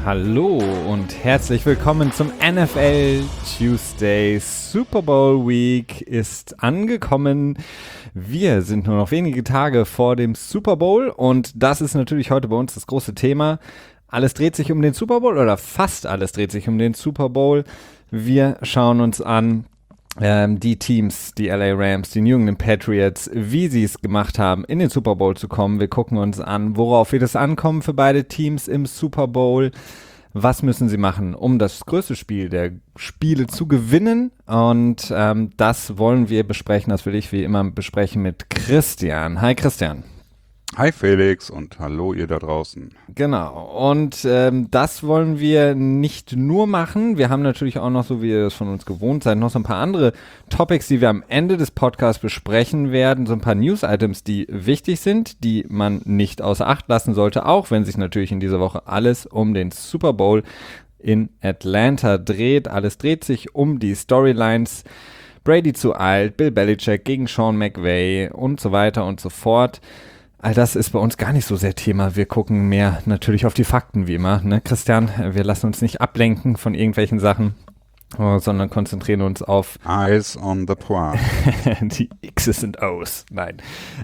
Hallo und herzlich willkommen zum NFL Tuesday. Super Bowl Week ist angekommen. Wir sind nur noch wenige Tage vor dem Super Bowl und das ist natürlich heute bei uns das große Thema. Alles dreht sich um den Super Bowl oder fast alles dreht sich um den Super Bowl. Wir schauen uns an die Teams, die LA Rams, die New England Patriots, wie sie es gemacht haben, in den Super Bowl zu kommen. Wir gucken uns an, worauf wird es ankommen für beide Teams im Super Bowl. Was müssen sie machen, um das größte Spiel der Spiele zu gewinnen? Und das wollen wir besprechen. Das will ich wie immer besprechen mit Christian. Hi Christian. Hi Felix und hallo ihr da draußen. Genau, und das wollen wir nicht nur machen. Wir haben natürlich auch noch, so wie ihr das von uns gewohnt seid, noch so ein paar andere Topics, die wir am Ende des Podcasts besprechen werden. So ein paar News-Items, die wichtig sind, die man nicht außer Acht lassen sollte, auch wenn sich natürlich in dieser Woche alles um den Super Bowl in Atlanta dreht. Alles dreht sich um die Storylines. Brady zu alt, Bill Belichick gegen Sean McVay und so weiter und so fort. All das ist bei uns gar nicht so sehr Thema. Wir gucken mehr natürlich auf die Fakten, wie immer. Ne, Christian, wir lassen uns nicht ablenken von irgendwelchen Sachen, sondern konzentrieren uns auf Eyes on the prize. die X's und O's. Nein.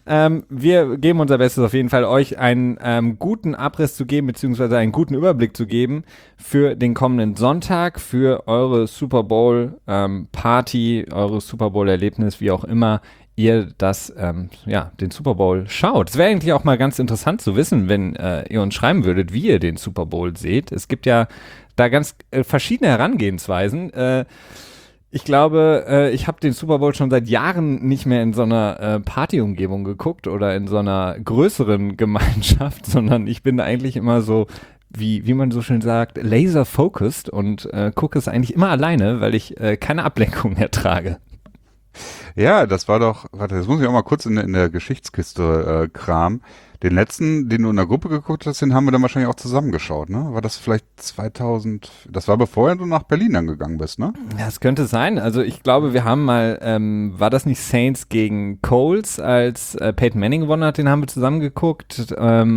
Wir geben unser Bestes auf jeden Fall, euch einen guten Abriss zu geben, beziehungsweise einen guten Überblick zu geben für den kommenden Sonntag, für eure Super Bowl Party, eure Super Bowl Erlebnis, wie auch immer ihr das, den Super Bowl schaut. Es wäre eigentlich auch mal ganz interessant zu wissen, wenn ihr uns schreiben würdet, wie ihr den Super Bowl seht. Es gibt ja da ganz verschiedene Herangehensweisen. Ich glaube, ich habe den Super Bowl schon seit Jahren nicht mehr in so einer Partyumgebung geguckt oder in so einer größeren Gemeinschaft, sondern ich bin eigentlich immer so, wie man so schön sagt, laser-focused und gucke es eigentlich immer alleine, weil ich keine Ablenkung ertrage. Ja, das war doch, warte, das muss ich auch mal kurz in der Geschichtskiste kramen. Den letzten, den du in der Gruppe geguckt hast, den haben wir dann wahrscheinlich auch zusammengeschaut, ne? War das vielleicht 2000, das war bevor du nach Berlin dann gegangen bist, ne? Ja, es könnte sein. Also ich glaube, wir haben mal, war das nicht Saints gegen Colts, als Peyton Manning gewonnen hat, den haben wir zusammen geguckt.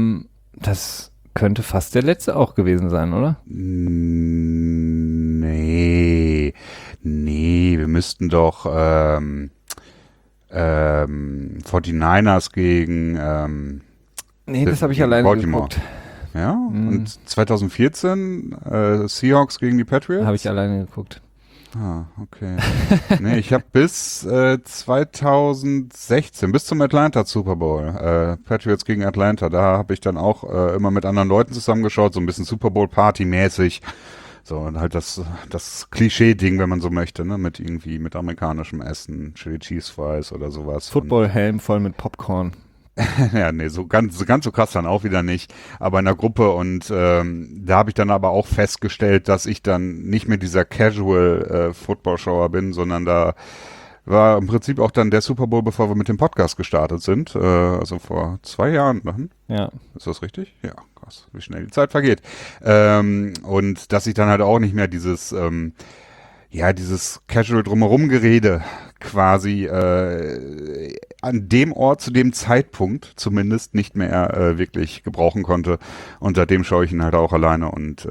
Das könnte fast der letzte auch gewesen sein, oder? Nee, wir müssten doch 49ers gegen Nee, das habe ich alleine Baltimore geguckt. Ja, und 2014 Seahawks gegen die Patriots? Habe ich alleine geguckt. Ah, okay. Nee, ich habe bis 2016, bis zum Atlanta Super Bowl, Patriots gegen Atlanta, da habe ich dann auch immer mit anderen Leuten zusammengeschaut, so ein bisschen Super Bowl Party mäßig. So, und halt das Klischee-Ding, wenn man so möchte, ne, mit amerikanischem Essen, Chili Cheese Fries oder sowas. Football-Helm voll mit Popcorn. Ja, nee, so ganz so krass dann auch wieder nicht, aber in der Gruppe und da habe ich dann aber auch festgestellt, dass ich dann nicht mehr dieser Casual Football-Schauer bin, sondern da war im Prinzip auch dann der Super Bowl, bevor wir mit dem Podcast gestartet sind, also vor 2 Jahren. Ja. Ist das richtig? Ja, krass, wie schnell die Zeit vergeht. Und dass ich dann halt auch nicht mehr dieses Casual drumherum Gerede quasi an dem Ort zu dem Zeitpunkt zumindest nicht mehr wirklich gebrauchen konnte. Und seitdem schaue ich ihn halt auch alleine und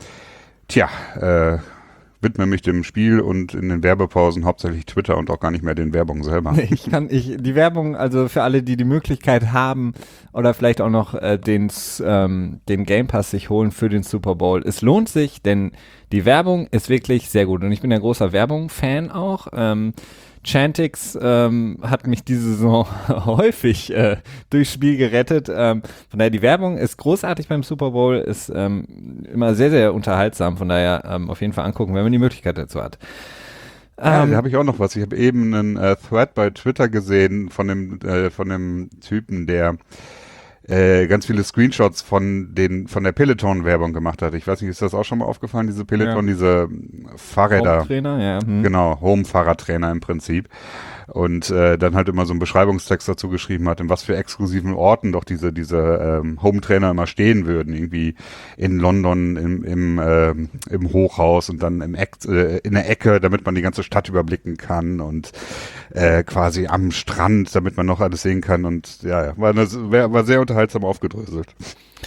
widme mich dem Spiel und in den Werbepausen hauptsächlich Twitter und auch gar nicht mehr den Werbungen selber. Die Werbung, also für alle, die die Möglichkeit haben oder vielleicht auch noch den Game Pass sich holen für den Super Bowl. Es lohnt sich, denn die Werbung ist wirklich sehr gut und ich bin ein großer Werbung-Fan auch. Chantix hat mich diese Saison häufig durchs Spiel gerettet. Von daher, die Werbung ist großartig beim Super Bowl, ist immer sehr, sehr unterhaltsam. Von daher auf jeden Fall angucken, wenn man die Möglichkeit dazu hat. Ja, da habe ich auch noch was. Ich habe eben einen Thread bei Twitter gesehen von dem Typen, der ganz viele Screenshots von der Peloton-Werbung gemacht hat. Ich weiß nicht, ist das auch schon mal aufgefallen, diese Peloton, diese Fahrräder? Home-Trainer, ja. Genau, Home-Fahrradtrainer im Prinzip. Und dann halt immer so einen Beschreibungstext dazu geschrieben hat, in was für exklusiven Orten doch diese Home-Trainer immer stehen würden. Irgendwie in London im Hochhaus und dann in der Ecke, damit man die ganze Stadt überblicken kann und quasi am Strand, damit man noch alles sehen kann. Und ja, war sehr unterhaltsam aufgedröselt.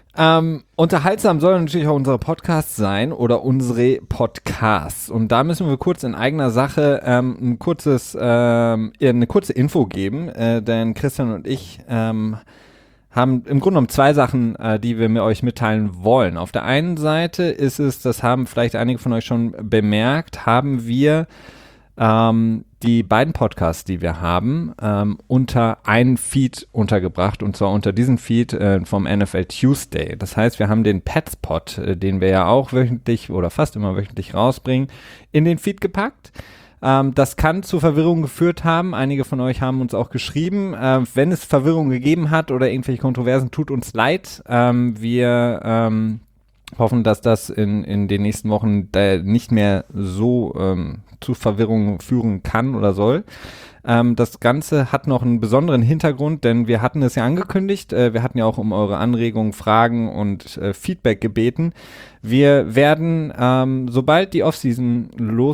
Unterhaltsam sollen natürlich auch unsere Podcasts sein oder unsere Podcasts. Und da müssen wir kurz in eigener Sache eine kurze Info geben, denn Christian und ich haben im Grunde genommen zwei Sachen, die wir mit euch mitteilen wollen. Auf der einen Seite ist es, das haben vielleicht einige von euch schon bemerkt, haben wir die beiden Podcasts, die wir haben, unter einen Feed untergebracht, und zwar unter diesem Feed vom NFL Tuesday. Das heißt, wir haben den Petspot, den wir ja auch wöchentlich oder fast immer wöchentlich rausbringen, in den Feed gepackt. Das kann zu Verwirrung geführt haben. Einige von euch haben uns auch geschrieben. Wenn es Verwirrung gegeben hat oder irgendwelche Kontroversen, tut uns leid. Wir hoffen, dass das in den nächsten Wochen nicht mehr so zu Verwirrung führen kann oder soll. Das Ganze hat noch einen besonderen Hintergrund, denn wir hatten es ja angekündigt. Wir hatten ja auch um eure Anregungen, Fragen und Feedback gebeten. Wir werden, sobald die Offseason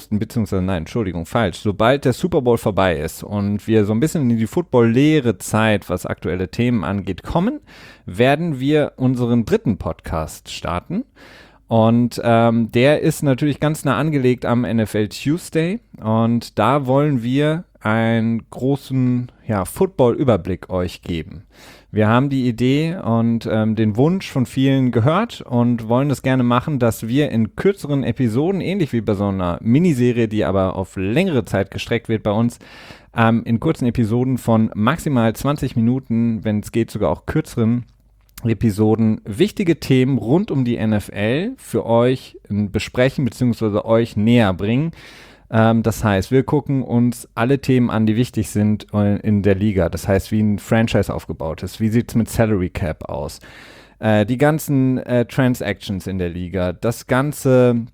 sobald der Super Bowl vorbei ist und wir so ein bisschen in die football-leere Zeit, was aktuelle Themen angeht, kommen, werden wir unseren dritten Podcast starten. Und der ist natürlich ganz nah angelegt am NFL Tuesday, und da wollen wir einen großen Football-Überblick euch geben. Wir haben die Idee und den Wunsch von vielen gehört und wollen das gerne machen, dass wir in kürzeren Episoden, ähnlich wie bei so einer Miniserie, die aber auf längere Zeit gestreckt wird bei uns, in kurzen Episoden von maximal 20 Minuten, wenn es geht sogar auch kürzeren Episoden, wichtige Themen rund um die NFL für euch besprechen bzw. euch näher bringen. Das heißt, wir gucken uns alle Themen an, die wichtig sind in der Liga. Das heißt, wie ein Franchise aufgebaut ist, wie sieht es mit Salary Cap aus, die ganzen Transactions in der Liga, das ganze,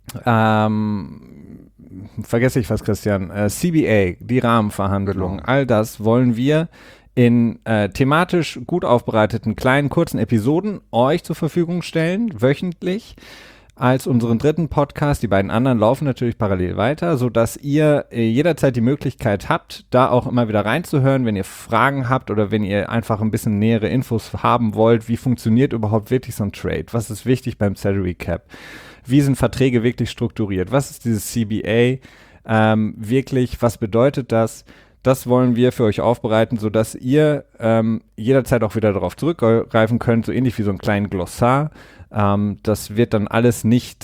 vergesse ich was, Christian, CBA, die Rahmenverhandlungen, Genau. all das wollen wir in thematisch gut aufbereiteten kleinen, kurzen Episoden euch zur Verfügung stellen, wöchentlich, als unseren dritten Podcast. Die beiden anderen laufen natürlich parallel weiter, sodass ihr jederzeit die Möglichkeit habt, da auch immer wieder reinzuhören, wenn ihr Fragen habt oder wenn ihr einfach ein bisschen nähere Infos haben wollt. Wie funktioniert überhaupt wirklich so ein Trade? Was ist wichtig beim Salary Cap? Wie sind Verträge wirklich strukturiert? Was ist dieses CBA wirklich? Was bedeutet das? Das wollen wir für euch aufbereiten, sodass ihr jederzeit auch wieder darauf zurückgreifen könnt, so ähnlich wie so ein kleinen Glossar. Das wird dann alles nicht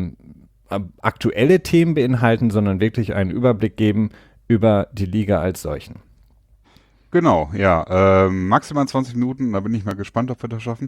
aktuelle Themen beinhalten, sondern wirklich einen Überblick geben über die Liga als solchen. Genau, ja. Maximal 20 Minuten, da bin ich mal gespannt, ob wir das schaffen.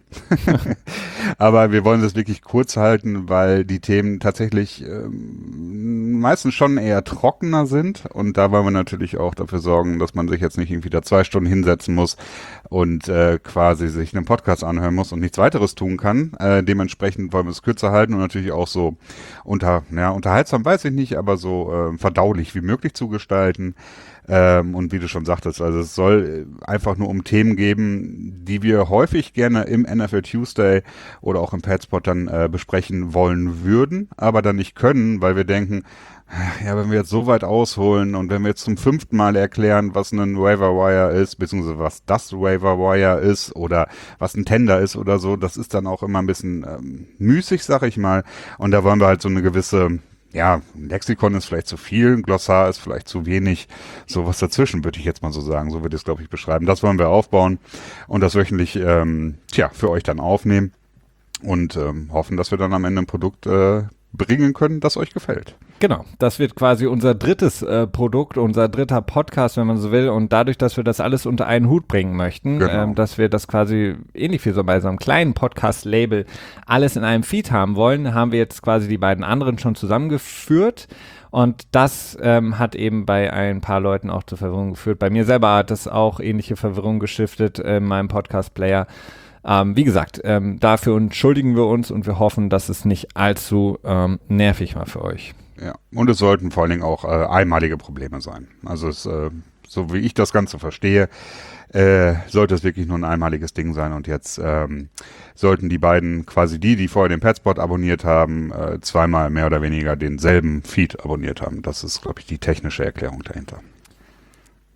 Aber wir wollen das wirklich kurz halten, weil die Themen tatsächlich meistens schon eher trockener sind. Und da wollen wir natürlich auch dafür sorgen, dass man sich jetzt nicht irgendwie da 2 Stunden hinsetzen muss und quasi sich einen Podcast anhören muss und nichts weiteres tun kann. Dementsprechend wollen wir es kürzer halten und natürlich auch so unterhaltsam weiß ich nicht, aber so verdaulich wie möglich zu gestalten. Und wie du schon sagtest, also es soll einfach nur um Themen geben, die wir häufig gerne im NFL Tuesday oder auch im Petspot dann besprechen wollen würden, aber dann nicht können, weil wir denken, ja, wenn wir jetzt so weit ausholen und wenn wir jetzt zum 5. Mal erklären, was ein Waiver Wire ist, beziehungsweise was das Waiver Wire ist oder was ein Tender ist oder so, das ist dann auch immer ein bisschen müßig, sag ich mal. Und da wollen wir halt so eine gewisse, ja, ein Lexikon ist vielleicht zu viel, ein Glossar ist vielleicht zu wenig, sowas dazwischen würde ich jetzt mal so sagen, so würde ich es, glaube ich, beschreiben. Das wollen wir aufbauen und das wöchentlich, für euch dann aufnehmen und hoffen, dass wir dann am Ende ein Produkt bringen können, das euch gefällt. Genau, das wird quasi unser drittes Produkt, unser dritter Podcast, wenn man so will. Und dadurch, dass wir das alles unter einen Hut bringen möchten, Genau. dass wir das quasi ähnlich wie so bei so einem kleinen Podcast-Label alles in einem Feed haben wollen, haben wir jetzt quasi die beiden anderen schon zusammengeführt. Und das hat eben bei ein paar Leuten auch zur Verwirrung geführt. Bei mir selber hat es auch ähnliche Verwirrung gestiftet in meinem Podcast-Player. Wie gesagt, dafür entschuldigen wir uns und wir hoffen, dass es nicht allzu nervig war für euch. Ja, und es sollten vor allen Dingen auch einmalige Probleme sein. Also es, so wie ich das Ganze verstehe, sollte es wirklich nur ein einmaliges Ding sein. Und jetzt sollten die beiden, quasi die vorher den Petspot abonniert haben, zweimal mehr oder weniger denselben Feed abonniert haben. Das ist, glaube ich, die technische Erklärung dahinter.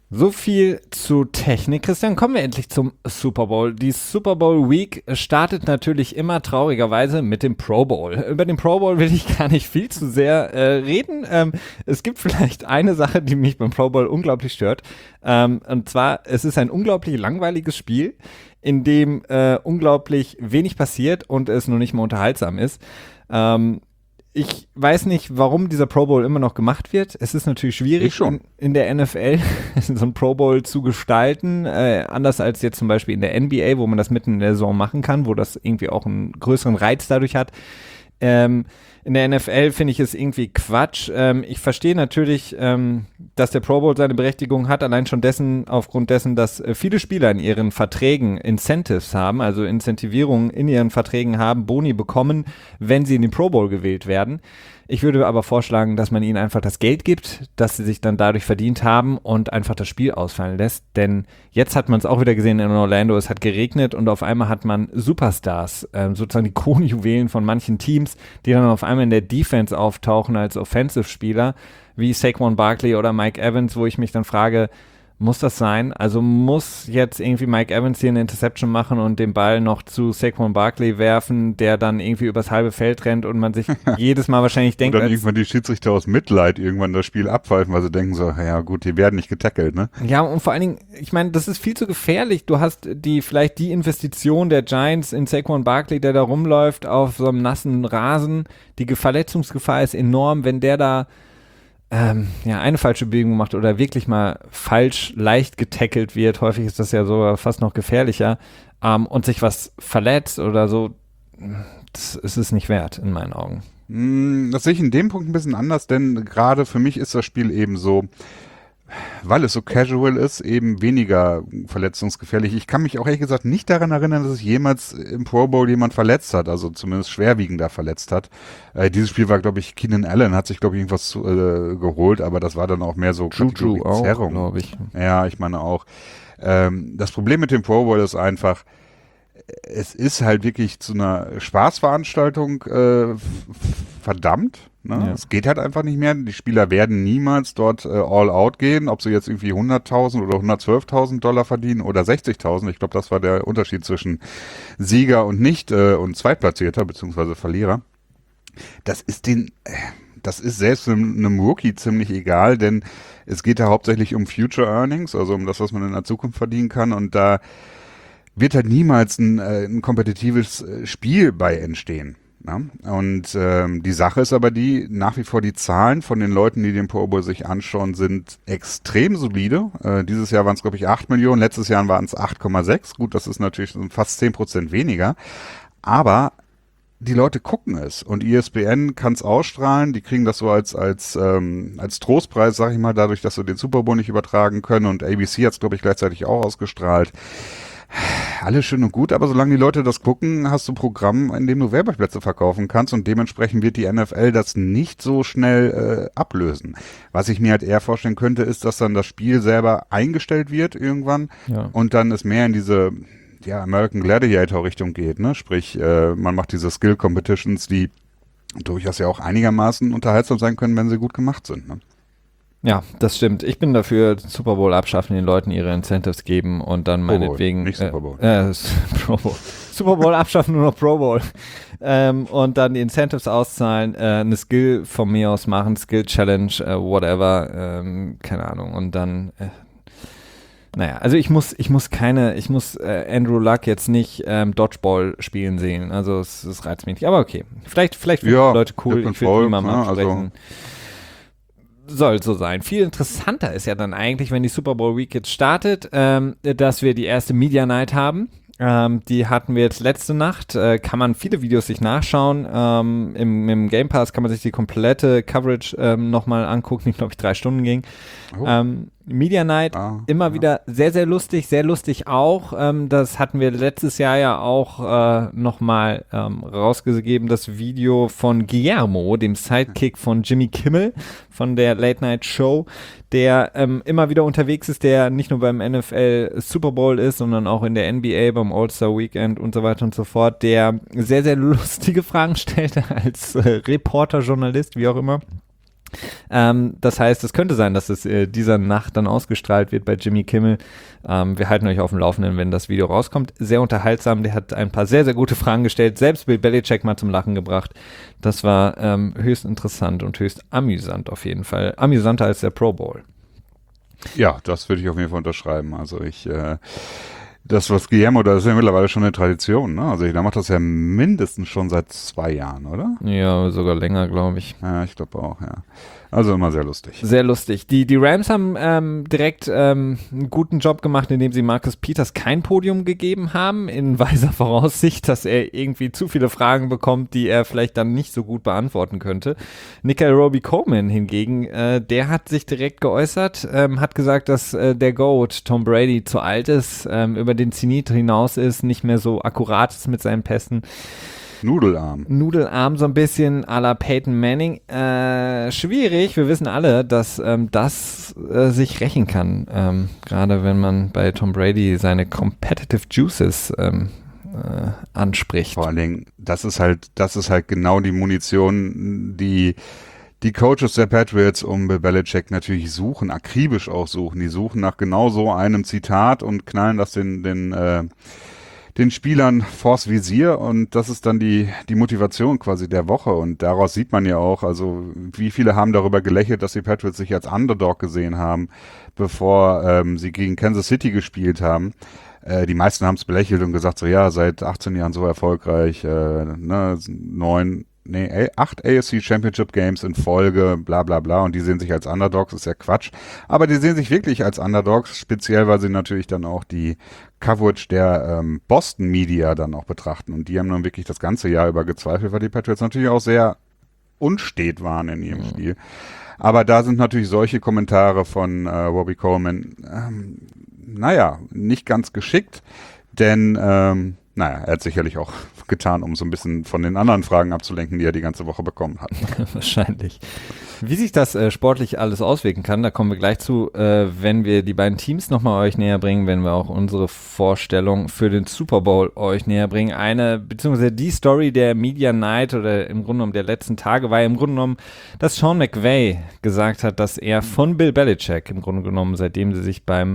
So viel zu Technik. Christian, kommen wir endlich zum Super Bowl. Die Super Bowl Week startet natürlich immer traurigerweise mit dem Pro Bowl. Über den Pro Bowl will ich gar nicht viel zu sehr reden. Es gibt vielleicht eine Sache, die mich beim Pro Bowl unglaublich stört. Und zwar, es ist ein unglaublich langweiliges Spiel, in dem unglaublich wenig passiert und es noch nicht mal unterhaltsam ist. Ich weiß nicht, warum dieser Pro Bowl immer noch gemacht wird. Es ist natürlich schwierig, in der NFL so ein Pro Bowl zu gestalten, anders als jetzt zum Beispiel in der NBA, wo man das mitten in der Saison machen kann, wo das irgendwie auch einen größeren Reiz dadurch hat. In der NFL finde ich es irgendwie Quatsch. Ich verstehe natürlich, dass der Pro Bowl seine Berechtigung hat, allein schon aufgrund dessen, dass viele Spieler in ihren Verträgen Incentives haben, also Incentivierungen in ihren Verträgen haben, Boni bekommen, wenn sie in den Pro Bowl gewählt werden. Ich würde aber vorschlagen, dass man ihnen einfach das Geld gibt, das sie sich dann dadurch verdient haben und einfach das Spiel ausfallen lässt. Denn jetzt hat man es auch wieder gesehen in Orlando, es hat geregnet und auf einmal hat man Superstars, sozusagen die Kronjuwelen von manchen Teams, die dann auf einmal in der Defense auftauchen als Offensive-Spieler, wie Saquon Barkley oder Mike Evans, wo ich mich dann frage, muss das sein? Also muss jetzt irgendwie Mike Evans hier eine Interception machen und den Ball noch zu Saquon Barkley werfen, der dann irgendwie übers halbe Feld rennt und man sich jedes Mal wahrscheinlich denkt... Und dann irgendwann die Schiedsrichter aus Mitleid irgendwann das Spiel abpfeifen, weil sie denken so, ja gut, die werden nicht getackelt, ne? Ja, und vor allen Dingen, ich meine, das ist viel zu gefährlich. Du hast vielleicht die Investition der Giants in Saquon Barkley, der da rumläuft auf so einem nassen Rasen. Die Verletzungsgefahr ist enorm, wenn der da eine falsche Bewegung macht oder wirklich mal falsch leicht getackelt wird, häufig ist das ja sogar fast noch gefährlicher, und sich was verletzt oder so, das ist es nicht wert, in meinen Augen. Das sehe ich in dem Punkt ein bisschen anders, denn gerade für mich ist das Spiel eben so, weil es so casual ist, eben weniger verletzungsgefährlich. Ich kann mich auch ehrlich gesagt nicht daran erinnern, dass es jemals im Pro Bowl jemand verletzt hat, also zumindest schwerwiegender verletzt hat. Dieses Spiel war, glaube ich, Keenan Allen hat sich, glaube ich, irgendwas geholt, aber das war dann auch mehr so Juju auch, glaube ich. Ja, ich meine auch. Das Problem mit dem Pro Bowl ist einfach, es ist halt wirklich zu einer Spaßveranstaltung verdammt. Ne? Ja. Es geht halt einfach nicht mehr. Die Spieler werden niemals dort all out gehen, ob sie jetzt irgendwie 100.000 oder 112.000 Dollar verdienen oder 60.000. Ich glaube, das war der Unterschied zwischen Sieger und nicht und Zweitplatzierter beziehungsweise Verlierer. Das ist selbst einem Rookie ziemlich egal, denn es geht da hauptsächlich um Future Earnings, also um das, was man in der Zukunft verdienen kann, und da wird halt niemals ein kompetitives Spiel bei entstehen. Ja? Und die Sache ist aber nach wie vor die Zahlen von den Leuten, die den Pro Bowl sich anschauen, sind extrem solide. Dieses Jahr waren es, glaube ich, 8 Millionen, letztes Jahr waren es 8,6. Gut, das ist natürlich fast 10% weniger. Aber die Leute gucken es und ESPN kann es ausstrahlen, die kriegen das so als Trostpreis, sag ich mal, dadurch, dass sie den Super Bowl nicht übertragen können, und ABC hat es, glaube ich, gleichzeitig auch ausgestrahlt. Alles schön und gut, aber solange die Leute das gucken, hast du ein Programm, in dem du Werbeplätze verkaufen kannst, und dementsprechend wird die NFL das nicht so schnell ablösen. Was ich mir halt eher vorstellen könnte, ist, dass dann das Spiel selber eingestellt wird irgendwann, und dann es mehr in diese American Gladiator Richtung geht, ne? Sprich, man macht diese Skill Competitions, die durchaus ja auch einigermaßen unterhaltsam sein können, wenn sie gut gemacht sind, ne? Ja, das stimmt. Ich bin dafür, Super Bowl abschaffen, den Leuten ihre Incentives geben und dann meinetwegen... Nicht Super Bowl. Pro Bowl. Super Bowl abschaffen, nur noch Pro Bowl. Und dann die Incentives auszahlen, eine Skill von mir aus machen, Skill Challenge, whatever, keine Ahnung. Und dann... also ich muss Andrew Luck jetzt nicht Dodgeball spielen sehen. Also es reizt mich nicht. Aber okay. Vielleicht finden die Leute cool. Ich will niemandem absprechen. Soll so sein. Viel interessanter ist ja dann eigentlich, wenn die Super Bowl Week jetzt startet, dass wir die erste Media Night haben. Die hatten wir jetzt letzte Nacht. Kann man viele Videos sich nachschauen. Im Game Pass kann man sich die komplette Coverage nochmal angucken, die, glaube ich, 3 Stunden ging. Media Night, immer wieder sehr, sehr lustig auch. Das hatten wir letztes Jahr ja auch nochmal rausgegeben, das Video von Guillermo, dem Sidekick von Jimmy Kimmel, von der Late Night Show, der immer wieder unterwegs ist, der nicht nur beim NFL Super Bowl ist, sondern auch in der NBA, beim All-Star Weekend und so weiter und so fort, der sehr, sehr lustige Fragen stellte als Reporter, Journalist, wie auch immer. Das heißt, es könnte sein, dass es dieser Nacht dann ausgestrahlt wird bei Jimmy Kimmel. Wir halten euch auf dem Laufenden, wenn das Video rauskommt. Sehr unterhaltsam, der hat ein paar sehr, sehr gute Fragen gestellt, selbst Bill Belichick mal zum Lachen gebracht. Das war höchst interessant und höchst amüsant auf jeden Fall. Amüsanter als der Pro Bowl. Ja, das würde ich auf jeden Fall unterschreiben. Also das, was Guillermo, das ist ja mittlerweile schon eine Tradition, ne? Also der macht das ja mindestens schon seit 2 Jahren, oder? Ja, sogar länger, glaube ich. Ja, ich glaube auch, ja. Also immer sehr lustig. Sehr lustig. Die Rams haben direkt einen guten Job gemacht, indem sie Marcus Peters kein Podium gegeben haben, in weiser Voraussicht, dass er irgendwie zu viele Fragen bekommt, die er vielleicht dann nicht so gut beantworten könnte. Nickell Robey-Coleman hingegen, der hat sich direkt geäußert, hat gesagt, dass der GOAT Tom Brady zu alt ist, über den Zenit hinaus ist, nicht mehr so akkurat ist mit seinen Pässen. Nudelarm so ein bisschen à la Peyton Manning. Schwierig, wir wissen alle, dass das sich rächen kann. Gerade wenn man bei Tom Brady seine Competitive Juices anspricht. Vor allen Dingen, das ist halt genau die Munition, die Coaches der Patriots um Bill Belichick natürlich suchen, akribisch auch suchen. Die suchen nach genau so einem Zitat und knallen das den Spielern vors Visier, und das ist dann die Motivation quasi der Woche, und daraus sieht man ja auch, also wie viele haben darüber gelächelt, dass die Patriots sich als Underdog gesehen haben, bevor sie gegen Kansas City gespielt haben. Die meisten haben es belächelt und gesagt, so ja, seit 18 Jahren so erfolgreich, 8 AFC Championship Games in Folge, bla bla bla, und die sehen sich als Underdogs, ist ja Quatsch. Aber die sehen sich wirklich als Underdogs, speziell, weil sie natürlich dann auch die Coverage der Boston Media dann auch betrachten, und die haben dann wirklich das ganze Jahr über gezweifelt, weil die Patriots natürlich auch sehr unstet waren in ihrem Spiel. Aber da sind natürlich solche Kommentare von Robbie Coleman, nicht ganz geschickt, denn er hat sicherlich auch getan, um so ein bisschen von den anderen Fragen abzulenken, die er die ganze Woche bekommen hat. Wahrscheinlich. Wie sich das sportlich alles auswirken kann, da kommen wir gleich zu, wenn wir die beiden Teams nochmal euch näher bringen, wenn wir auch unsere Vorstellung für den Super Bowl euch näher bringen. Beziehungsweise die Story der Media Night oder im Grunde genommen der letzten Tage war im Grunde genommen, dass Sean McVay gesagt hat, dass er von Bill Belichick im Grunde genommen, seitdem sie sich beim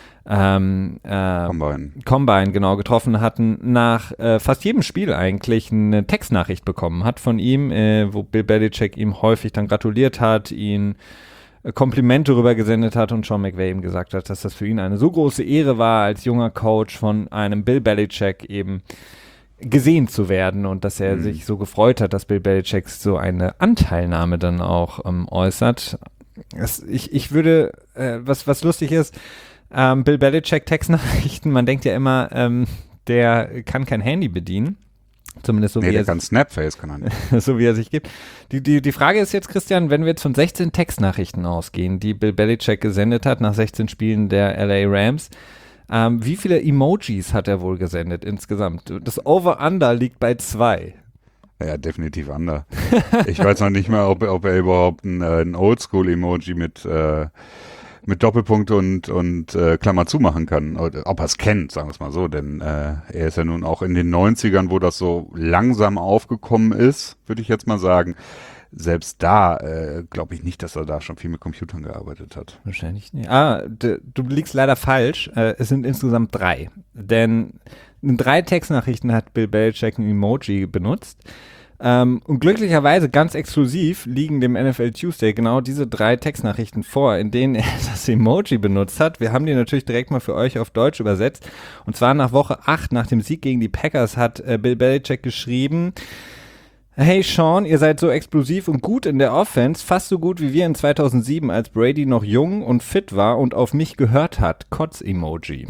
Combine genau getroffen hatten, nach fast jedem Spiel eigentlich eine Textnachricht bekommen hat von ihm, wo Bill Belichick ihm häufig dann gratuliert hat, ihn Komplimente rüber gesendet hat und Sean McVay ihm gesagt hat, dass das für ihn eine so große Ehre war, als junger Coach von einem Bill Belichick eben gesehen zu werden, und dass er sich so gefreut hat, dass Bill Belichick so eine Anteilnahme dann auch äußert. Ich würde, was lustig ist, Bill Belichick Textnachrichten, man denkt ja immer, der kann kein Handy bedienen. Zumindest so wie der kann Snapface, kann er nicht. So wie er sich gibt. Die Frage ist jetzt, Christian, wenn wir jetzt von 16 Textnachrichten ausgehen, die Bill Belichick gesendet hat nach 16 Spielen der LA Rams, wie viele Emojis hat er wohl gesendet insgesamt? Das Over-Under liegt bei 2. Ja, definitiv Under. Ich weiß noch nicht mal, ob er überhaupt ein Oldschool-Emoji mit Doppelpunkt und Klammer zu machen kann, oder ob er es kennt, sagen wir es mal so, denn er ist ja nun auch in den 90ern, wo das so langsam aufgekommen ist, würde ich jetzt mal sagen. Selbst da glaube ich nicht, dass er da schon viel mit Computern gearbeitet hat. Wahrscheinlich nicht. Du liegst leider falsch. Es sind insgesamt 3. Denn in 3 Textnachrichten hat Bill Belichick ein Emoji benutzt. Und glücklicherweise ganz exklusiv liegen dem NFL Tuesday genau diese 3 Textnachrichten vor, in denen er das Emoji benutzt hat. Wir haben die natürlich direkt mal für euch auf Deutsch übersetzt. Und zwar nach Woche 8, nach dem Sieg gegen die Packers, hat Bill Belichick geschrieben: Hey Sean, ihr seid so explosiv und gut in der Offense, fast so gut wie wir in 2007, als Brady noch jung und fit war und auf mich gehört hat. Kotz-Emoji.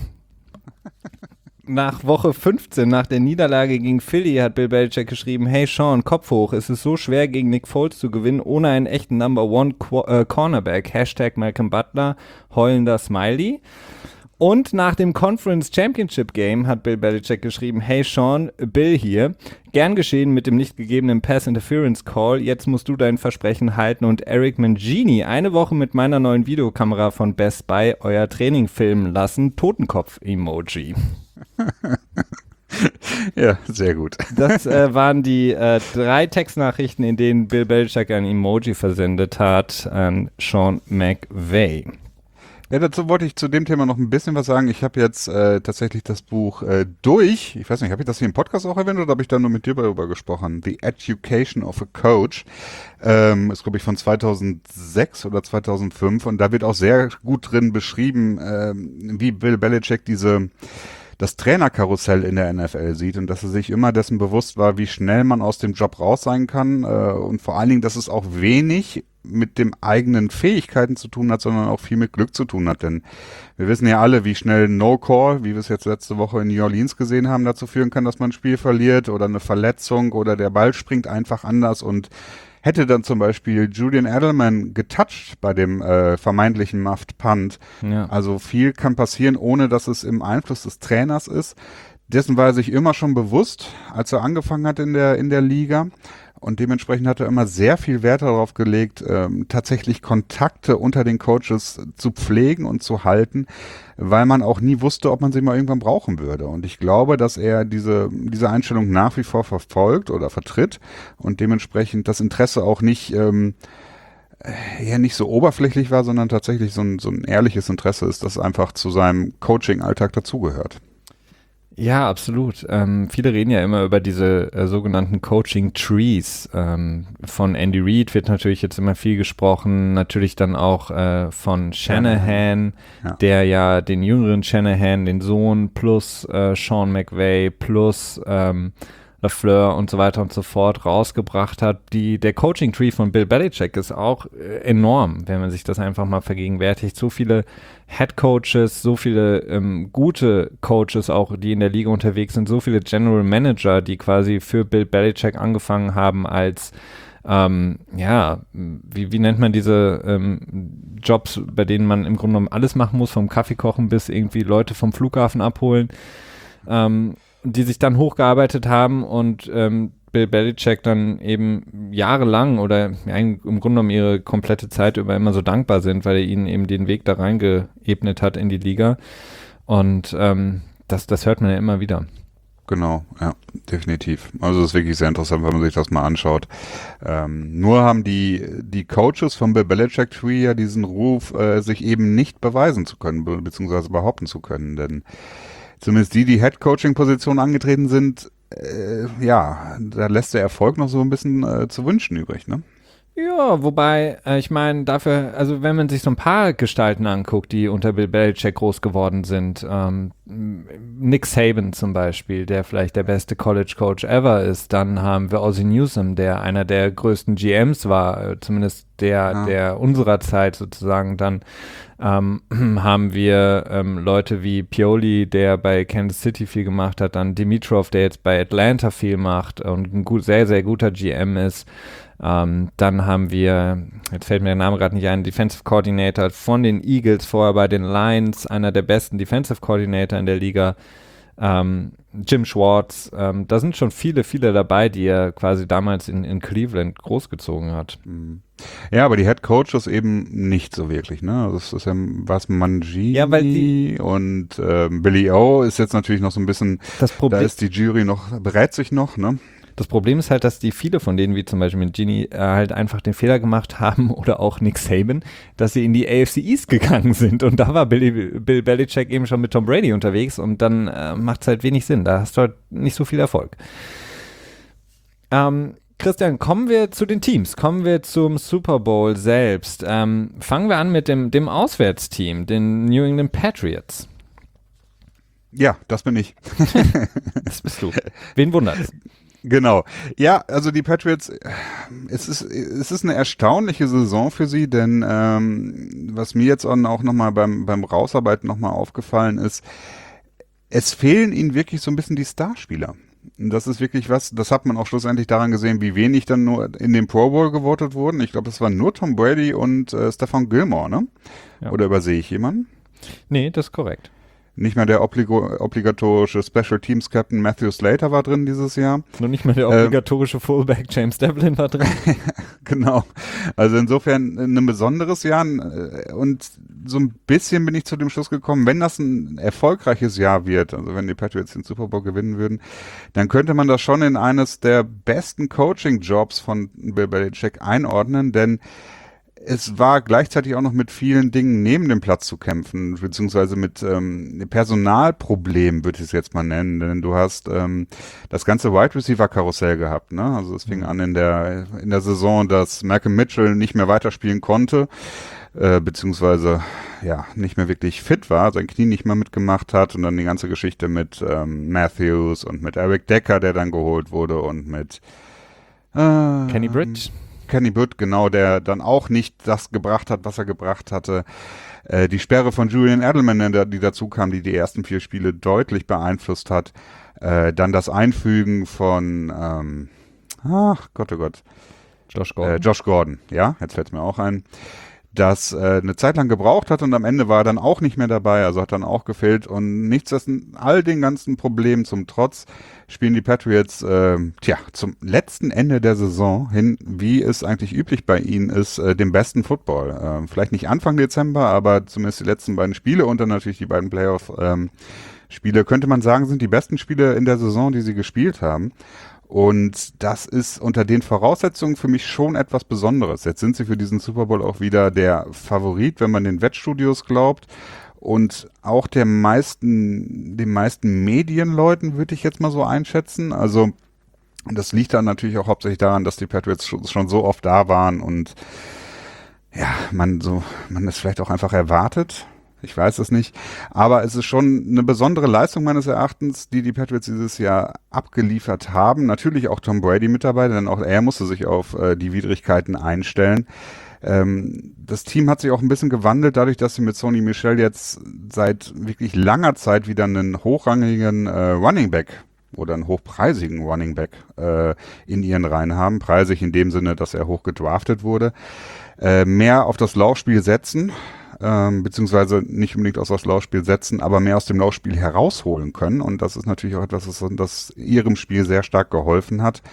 Nach Woche 15, nach der Niederlage gegen Philly, hat Bill Belichick geschrieben: Hey Sean, Kopf hoch, es ist so schwer gegen Nick Foles zu gewinnen, ohne einen echten Number One Cornerback. #Malcolm Butler, heulender Smiley. Und nach dem Conference Championship Game hat Bill Belichick geschrieben: Hey Sean, Bill hier. Gern geschehen mit dem nicht gegebenen Pass Interference Call. Jetzt musst du dein Versprechen halten und Eric Mangini eine Woche mit meiner neuen Videokamera von Best Buy euer Training filmen lassen. Totenkopf-Emoji. Ja, sehr gut. Das waren die 3 Textnachrichten, in denen Bill Belichick ein Emoji versendet hat an Sean McVay. Ja, dazu wollte ich zu dem Thema noch ein bisschen was sagen. Ich habe jetzt tatsächlich das Buch durch. Ich weiß nicht, habe ich das hier im Podcast auch erwähnt oder habe ich da nur mit dir darüber gesprochen? The Education of a Coach. Ist, glaube ich, von 2006 oder 2005. Und da wird auch sehr gut drin beschrieben, wie Bill Belichick das Trainerkarussell in der NFL sieht und dass er sich immer dessen bewusst war, wie schnell man aus dem Job raus sein kann und vor allen Dingen, dass es auch wenig mit den eigenen Fähigkeiten zu tun hat, sondern auch viel mit Glück zu tun hat. Denn wir wissen ja alle, wie schnell No-Call, wie wir es jetzt letzte Woche in New Orleans gesehen haben, dazu führen kann, dass man ein Spiel verliert oder eine Verletzung oder der Ball springt einfach anders und hätte dann zum Beispiel Julian Edelman getoucht bei dem vermeintlichen Muffed Punt. Ja. Also viel kann passieren, ohne dass es im Einfluss des Trainers ist. Dessen war er sich immer schon bewusst, als er angefangen hat in der Liga. Und dementsprechend hat er immer sehr viel Wert darauf gelegt, tatsächlich Kontakte unter den Coaches zu pflegen und zu halten, weil man auch nie wusste, ob man sie mal irgendwann brauchen würde. Und ich glaube, dass er diese Einstellung nach wie vor verfolgt oder vertritt und dementsprechend das Interesse auch nicht nicht so oberflächlich war, sondern tatsächlich so ein ehrliches Interesse ist, das einfach zu seinem Coaching-Alltag dazugehört. Ja, absolut. Viele reden ja immer über diese sogenannten Coaching Trees. Von Andy Reid wird natürlich jetzt immer viel gesprochen, natürlich dann auch von Shanahan, Ja. der ja den jüngeren Shanahan, den Sohn, plus Sean McVay, plus LaFleur und so weiter und so fort rausgebracht hat. Der Coaching Tree von Bill Belichick ist auch enorm, wenn man sich das einfach mal vergegenwärtigt. So viele Head Coaches, so viele gute Coaches auch, die in der Liga unterwegs sind, so viele General Manager, die quasi für Bill Belichick angefangen haben als wie nennt man diese Jobs, bei denen man im Grunde genommen alles machen muss, vom Kaffee kochen bis irgendwie Leute vom Flughafen abholen, die sich dann hochgearbeitet haben und Bill Belichick dann eben jahrelang oder im Grunde genommen ihre komplette Zeit über immer so dankbar sind, weil er ihnen eben den Weg da reingeebnet hat in die Liga. Und das hört man ja immer wieder. Genau, ja, definitiv. Also es ist wirklich sehr interessant, wenn man sich das mal anschaut. Nur haben die Coaches vom Bill Belichick Tree ja diesen Ruf, sich eben nicht beweisen zu können, beziehungsweise behaupten zu können, denn zumindest die Head-Coaching-Position angetreten sind, da lässt der Erfolg noch so ein bisschen zu wünschen übrig, ne? Ja, wobei, ich meine, dafür, also wenn man sich so ein paar Gestalten anguckt, die unter Bill Belichick groß geworden sind, Nick Saban zum Beispiel, der vielleicht der beste College-Coach ever ist, dann haben wir Ozzie Newsome, der einer der größten GMs war, zumindest der unserer Zeit sozusagen, dann haben wir Leute wie Pioli, der bei Kansas City viel gemacht hat, dann Dimitrov, der jetzt bei Atlanta viel macht und ein sehr, sehr guter GM ist. Dann haben wir, jetzt fällt mir der Name gerade nicht ein, Defensive Coordinator von den Eagles, vorher bei den Lions, einer der besten Defensive Coordinator in der Liga, Jim Schwartz. Da sind schon viele, viele dabei, die er quasi damals in Cleveland großgezogen hat. Ja, aber die Head Coaches eben nicht so wirklich, ne? Das ist ja was Mangini und Billy O ist jetzt natürlich noch so ein bisschen, da ist die Jury berät sich noch, ne? Das Problem ist halt, dass viele von denen, wie zum Beispiel mit Ginny, halt einfach den Fehler gemacht haben oder auch Nick Saban, dass sie in die AFC East gegangen sind und da war Bill Belichick eben schon mit Tom Brady unterwegs und dann macht es halt wenig Sinn, da hast du halt nicht so viel Erfolg. Christian, kommen wir zu den Teams, kommen wir zum Super Bowl selbst. Fangen wir an mit dem Auswärtsteam, den New England Patriots. Ja, das bin ich. Das bist du. Wen wundert's? Genau. Ja, also die Patriots, es ist eine erstaunliche Saison für sie, denn was mir jetzt auch nochmal beim Rausarbeiten nochmal aufgefallen ist, es fehlen ihnen wirklich so ein bisschen die Starspieler. Und das ist wirklich das hat man auch schlussendlich daran gesehen, wie wenig dann nur in den Pro Bowl gewotet wurden. Ich glaube, es waren nur Tom Brady und Stephon Gilmore, ne? Ja. Oder übersehe ich jemanden? Nee, das ist korrekt. Nicht mehr der obligatorische Special Teams Captain Matthew Slater war drin dieses Jahr. Nur nicht mehr der obligatorische Fullback James Devlin war drin. Genau. Also insofern ein besonderes Jahr und so ein bisschen bin ich zu dem Schluss gekommen, wenn das ein erfolgreiches Jahr wird, also wenn die Patriots den Super Bowl gewinnen würden, dann könnte man das schon in eines der besten Coaching-Jobs von Bill Belichick einordnen, denn es war gleichzeitig auch noch mit vielen Dingen neben dem Platz zu kämpfen, beziehungsweise mit Personalproblemen, würde ich es jetzt mal nennen, denn du hast das ganze Wide Receiver Karussell gehabt, ne? Also es fing an in der Saison, dass Malcolm Mitchell nicht mehr weiterspielen konnte, beziehungsweise ja nicht mehr wirklich fit war, sein Knie nicht mehr mitgemacht hat und dann die ganze Geschichte mit Matthews und mit Eric Decker, der dann geholt wurde und mit Kenny Britt, genau, der dann auch nicht das gebracht hat, was er gebracht hatte. Die Sperre von Julian Edelman, die dazu kam, die ersten 4 Spiele deutlich beeinflusst hat. Dann das Einfügen von, Gott, oh Gott. Josh Gordon, ja, jetzt fällt es mir auch ein. Das eine Zeit lang gebraucht hat und am Ende war er dann auch nicht mehr dabei, also hat dann auch gefehlt und all den ganzen Problemen zum Trotz spielen die Patriots zum letzten Ende der Saison hin, wie es eigentlich üblich bei ihnen ist, den besten Football. Vielleicht nicht Anfang Dezember, aber zumindest die letzten beiden Spiele und dann natürlich die beiden Playoff-Spiele, könnte man sagen, sind die besten Spiele in der Saison, die sie gespielt haben. Und das ist unter den Voraussetzungen für mich schon etwas Besonderes. Jetzt sind sie für diesen Super Bowl auch wieder der Favorit, wenn man den Wettstudios glaubt. Und auch den meisten Medienleuten würde ich jetzt mal so einschätzen. Also das liegt dann natürlich auch hauptsächlich daran, dass die Patriots schon so oft da waren und ja, man es vielleicht auch einfach erwartet. Ich weiß es nicht, aber es ist schon eine besondere Leistung meines Erachtens, die Patriots dieses Jahr abgeliefert haben. Natürlich auch Tom Brady mit dabei, denn auch er musste sich auf die Widrigkeiten einstellen. Das Team hat sich auch ein bisschen gewandelt, dadurch, dass sie mit Sony Michel jetzt seit wirklich langer Zeit wieder einen hochrangigen Running Back oder einen hochpreisigen Running Back in ihren Reihen haben. Preisig in dem Sinne, dass er hoch gedraftet wurde. Mehr auf das Laufspiel setzen. Beziehungsweise nicht unbedingt aus das Laufspiel setzen, aber mehr aus dem Laufspiel herausholen können. Und das ist natürlich auch etwas, das ihrem Spiel sehr stark geholfen hat.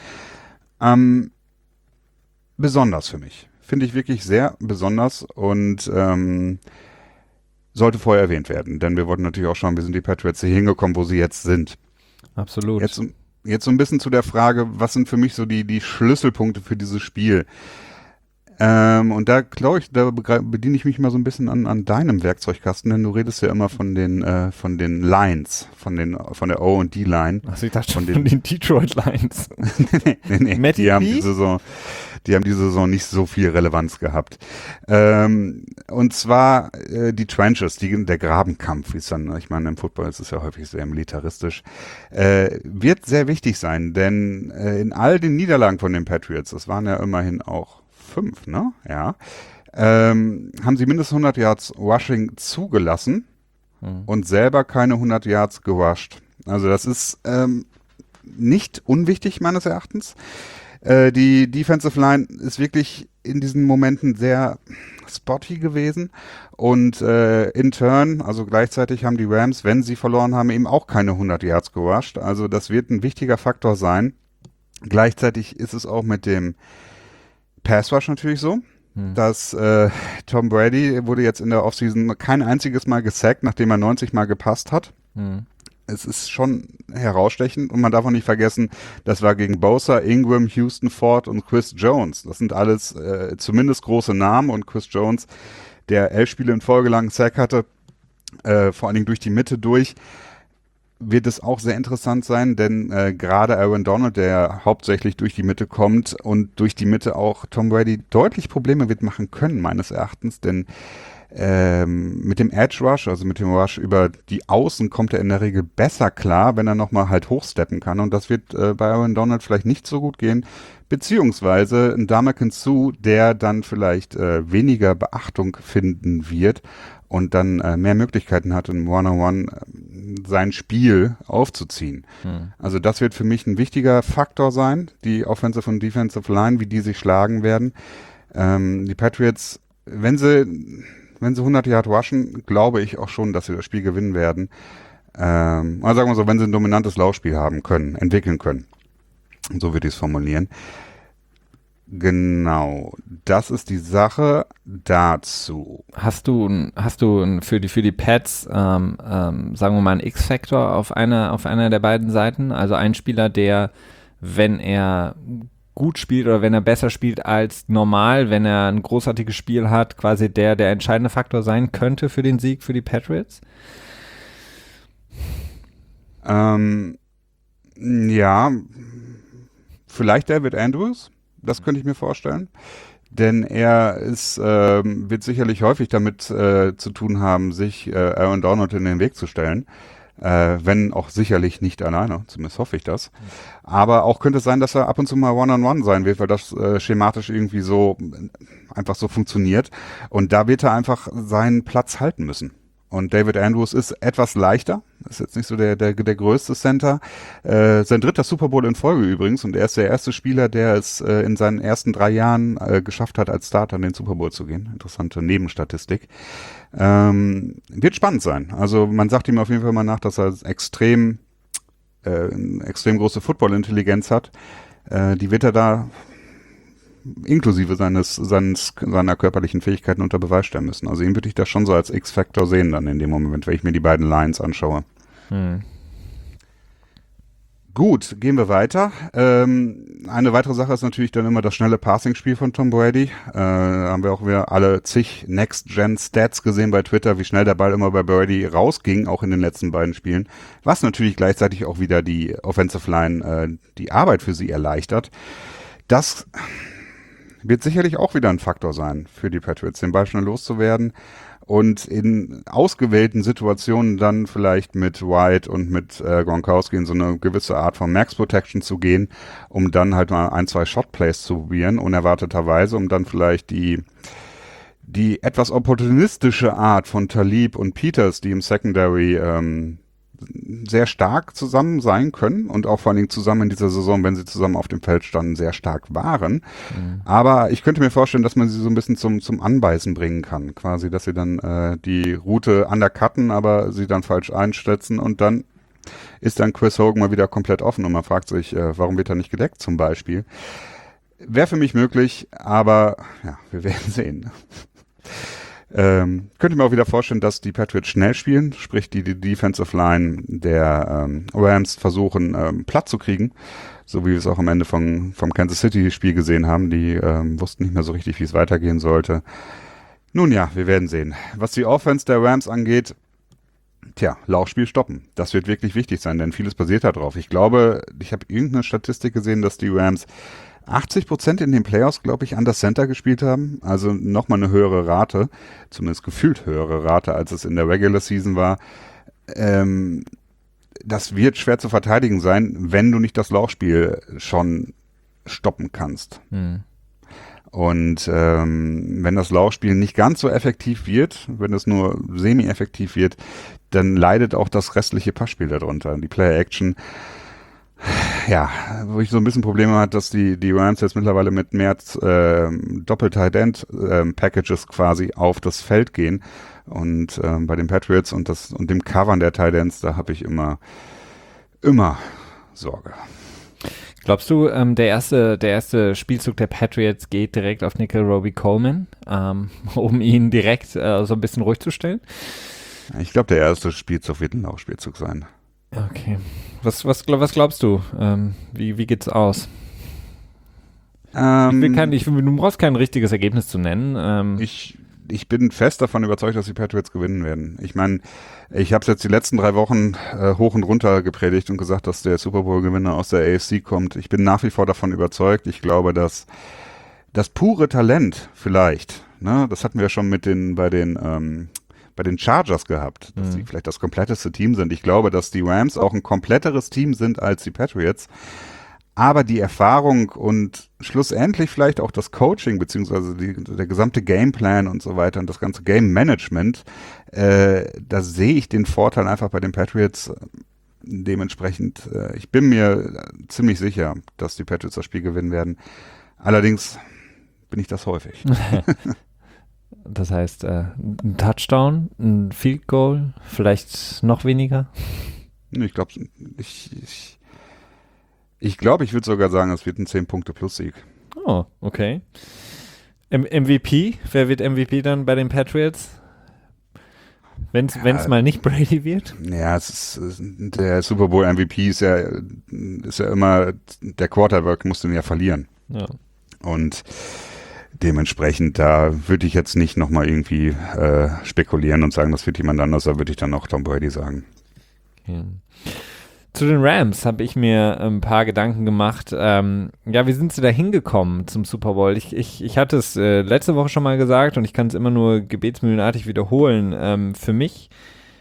Besonders für mich. Finde ich wirklich sehr besonders und sollte vorher erwähnt werden. Denn wir wollten natürlich auch schauen, wie sind die Patriots hier hingekommen, wo sie jetzt sind. Absolut. Jetzt so ein bisschen zu der Frage, was sind für mich so die Schlüsselpunkte für dieses Spiel? Und da glaube ich, da bediene ich mich mal so ein bisschen an deinem Werkzeugkasten, denn du redest ja immer von den Lines, von der O und D-Line. Ach, ich dachte von den Detroit Lions. nee, die haben die Saison nicht so viel Relevanz gehabt. Und zwar die Trenches, der Grabenkampf, wie es dann, ich meine, im Football ist es ja häufig sehr militaristisch, wird sehr wichtig sein, denn in all den Niederlagen von den Patriots, das waren ja immerhin auch 5, ne? Ja. Haben sie mindestens 100 Yards Rushing zugelassen und selber keine 100 Yards gerusht. Also das ist nicht unwichtig meines Erachtens. Die Defensive Line ist wirklich in diesen Momenten sehr spotty gewesen und in turn, also gleichzeitig haben die Rams, wenn sie verloren haben, eben auch keine 100 Yards gerusht. Also das wird ein wichtiger Faktor sein. Gleichzeitig ist es auch mit dem Pass Rush natürlich so, dass Tom Brady wurde jetzt in der Offseason kein einziges Mal gesackt, nachdem er 90 Mal gepasst hat. Es ist schon herausstechend und man darf auch nicht vergessen, das war gegen Bosa, Ingram, Houston Ford und Chris Jones. Das sind alles zumindest große Namen und Chris Jones, der 11 Spiele in Folge lang einen Sack hatte, vor allen Dingen durch die Mitte durch, wird es auch sehr interessant sein, denn gerade Aaron Donald, der hauptsächlich durch die Mitte kommt und durch die Mitte auch Tom Brady deutlich Probleme wird machen können, meines Erachtens, denn mit dem Edge Rush, also mit dem Rush über die Außen, kommt er in der Regel besser klar, wenn er nochmal halt hochsteppen kann und das wird bei Aaron Donald vielleicht nicht so gut gehen, beziehungsweise ein Ndamukong Suh, der dann vielleicht weniger Beachtung finden wird und dann mehr Möglichkeiten hat, im One-on-One sein Spiel aufzuziehen. Also das wird für mich ein wichtiger Faktor sein, die Offensive und Defensive Line, wie die sich schlagen werden. Die Patriots, wenn sie wenn sie 100 Yard rushen, glaube ich auch schon, dass sie das Spiel gewinnen werden. Also sagen wir so, wenn sie ein dominantes Laufspiel haben können, entwickeln können. So würde ich es formulieren. Genau, das ist die Sache dazu. Hast du für die Pats, sagen wir mal, einen X-Factor auf einer der beiden Seiten? Also ein Spieler, der, wenn er gut spielt oder wenn er besser spielt als normal, wenn er ein großartiges Spiel hat, quasi der entscheidende Faktor sein könnte für den Sieg für die Patriots? Ja, vielleicht David Andrews, das könnte ich mir vorstellen. Denn er wird sicherlich häufig damit zu tun haben, sich Aaron Donald in den Weg zu stellen. Wenn auch sicherlich nicht alleine, zumindest hoffe ich das. Aber auch könnte es sein, dass er ab und zu mal One-on-One sein wird, weil das schematisch irgendwie so einfach so funktioniert. Und da wird er einfach seinen Platz halten müssen. Und David Andrews ist etwas leichter, ist jetzt nicht so der größte Center. Sein dritter Super Bowl in Folge übrigens, und er ist der erste Spieler, der es in seinen ersten 3 Jahren geschafft hat, als Starter in den Super Bowl zu gehen. Interessante Nebenstatistik. Wird spannend sein. Also man sagt ihm auf jeden Fall mal nach, dass er extrem große Football-Intelligenz hat. Die wird er da inklusive seiner körperlichen Fähigkeiten unter Beweis stellen müssen. Also ihn würde ich da schon so als X-Factor sehen dann in dem Moment, wenn ich mir die beiden Lions anschaue. Gut, gehen wir weiter. Eine weitere Sache ist natürlich dann immer das schnelle Passing-Spiel von Tom Brady. Haben wir auch wieder alle zig Next-Gen-Stats gesehen bei Twitter, wie schnell der Ball immer bei Brady rausging, auch in den letzten beiden Spielen. Was natürlich gleichzeitig auch wieder die Offensive Line die Arbeit für sie erleichtert. Das wird sicherlich auch wieder ein Faktor sein für die Patriots, den Ball schnell loszuwerden und in ausgewählten Situationen dann vielleicht mit White und mit Gronkowski in so eine gewisse Art von Max Protection zu gehen, um dann halt mal 1, 2 Shot-Plays zu probieren, unerwarteterweise, um dann vielleicht die etwas opportunistische Art von Talib und Peters, die im Secondary sehr stark zusammen sein können und auch vor allen Dingen zusammen in dieser Saison, wenn sie zusammen auf dem Feld standen, sehr stark waren. Aber ich könnte mir vorstellen, dass man sie so ein bisschen zum Anbeißen bringen kann. Quasi, dass sie dann die Route undercutten, aber sie dann falsch einschätzen und dann ist dann Chris Hogan mal wieder komplett offen und man fragt sich, warum wird er nicht gedeckt zum Beispiel. Wäre für mich möglich, aber ja, wir werden sehen. Könnte mir auch wieder vorstellen, dass die Patriots schnell spielen, sprich die Defensive Line der Rams versuchen, platt zu kriegen, so wie wir es auch am Ende vom Kansas City Spiel gesehen haben. Die wussten nicht mehr so richtig, wie es weitergehen sollte. Nun ja, wir werden sehen. Was die Offense der Rams angeht, Laufspiel stoppen. Das wird wirklich wichtig sein, denn vieles basiert darauf. Ich glaube, ich habe irgendeine Statistik gesehen, dass die Rams 80% in den Playoffs, glaube ich, under Center gespielt haben. Also nochmal eine höhere Rate, zumindest gefühlt höhere Rate, als es in der Regular Season war. Das wird schwer zu verteidigen sein, wenn du nicht das Laufspiel schon stoppen kannst. Und wenn das Laufspiel nicht ganz so effektiv wird, wenn es nur semi-effektiv wird, dann leidet auch das restliche Passspiel darunter. Die Player-Action, ja, wo ich so ein bisschen Probleme hatte, dass die Rams jetzt mittlerweile mit mehr Doppel-Tight-End-Packages quasi auf das Feld gehen. Und bei den Patriots und dem Covern der Tight Ends, da habe ich immer Sorge. Glaubst du, der erste Spielzug der Patriots geht direkt auf Nickel Roby Coleman, um ihn direkt so ein bisschen ruhig zu stellen? Ich glaube, der erste Spielzug wird ein Laufspielzug sein. Okay. Was glaubst du? Wie geht's aus? Du brauchst kein richtiges Ergebnis zu nennen. Ich bin fest davon überzeugt, dass die Patriots gewinnen werden. Ich meine, ich habe es jetzt die letzten 3 Wochen hoch und runter gepredigt und gesagt, dass der Super Bowl-Gewinner aus der AFC kommt. Ich bin nach wie vor davon überzeugt. Ich glaube, dass das pure Talent vielleicht, ne, das hatten wir ja schon bei den Chargers gehabt, dass sie vielleicht das kompletteste Team sind. Ich glaube, dass die Rams auch ein kompletteres Team sind als die Patriots. Aber die Erfahrung und schlussendlich vielleicht auch das Coaching beziehungsweise der gesamte Gameplan und so weiter und das ganze Game Management, da sehe ich den Vorteil einfach bei den Patriots. Dementsprechend, ich bin mir ziemlich sicher, dass die Patriots das Spiel gewinnen werden. Allerdings bin ich das häufig. Das heißt, ein Touchdown, ein Field Goal, vielleicht noch weniger? Ich glaube, ich würde sogar sagen, es wird ein 10-Punkte-Plus-Sieg. Oh, okay. MVP? Wer wird MVP dann bei den Patriots? Wenn es mal nicht Brady wird? Ja, der Super Bowl MVP ist ja immer, der Quarterback muss den ja verlieren. Ja. Und dementsprechend, da würde ich jetzt nicht nochmal irgendwie spekulieren und sagen, das wird jemand anders, da würde ich dann auch Tom Brady sagen. Okay. Zu den Rams habe ich mir ein paar Gedanken gemacht. Wie sind sie da hingekommen zum Super Bowl? Ich hatte es letzte Woche schon mal gesagt und ich kann es immer nur gebetsmühlenartig wiederholen. Für mich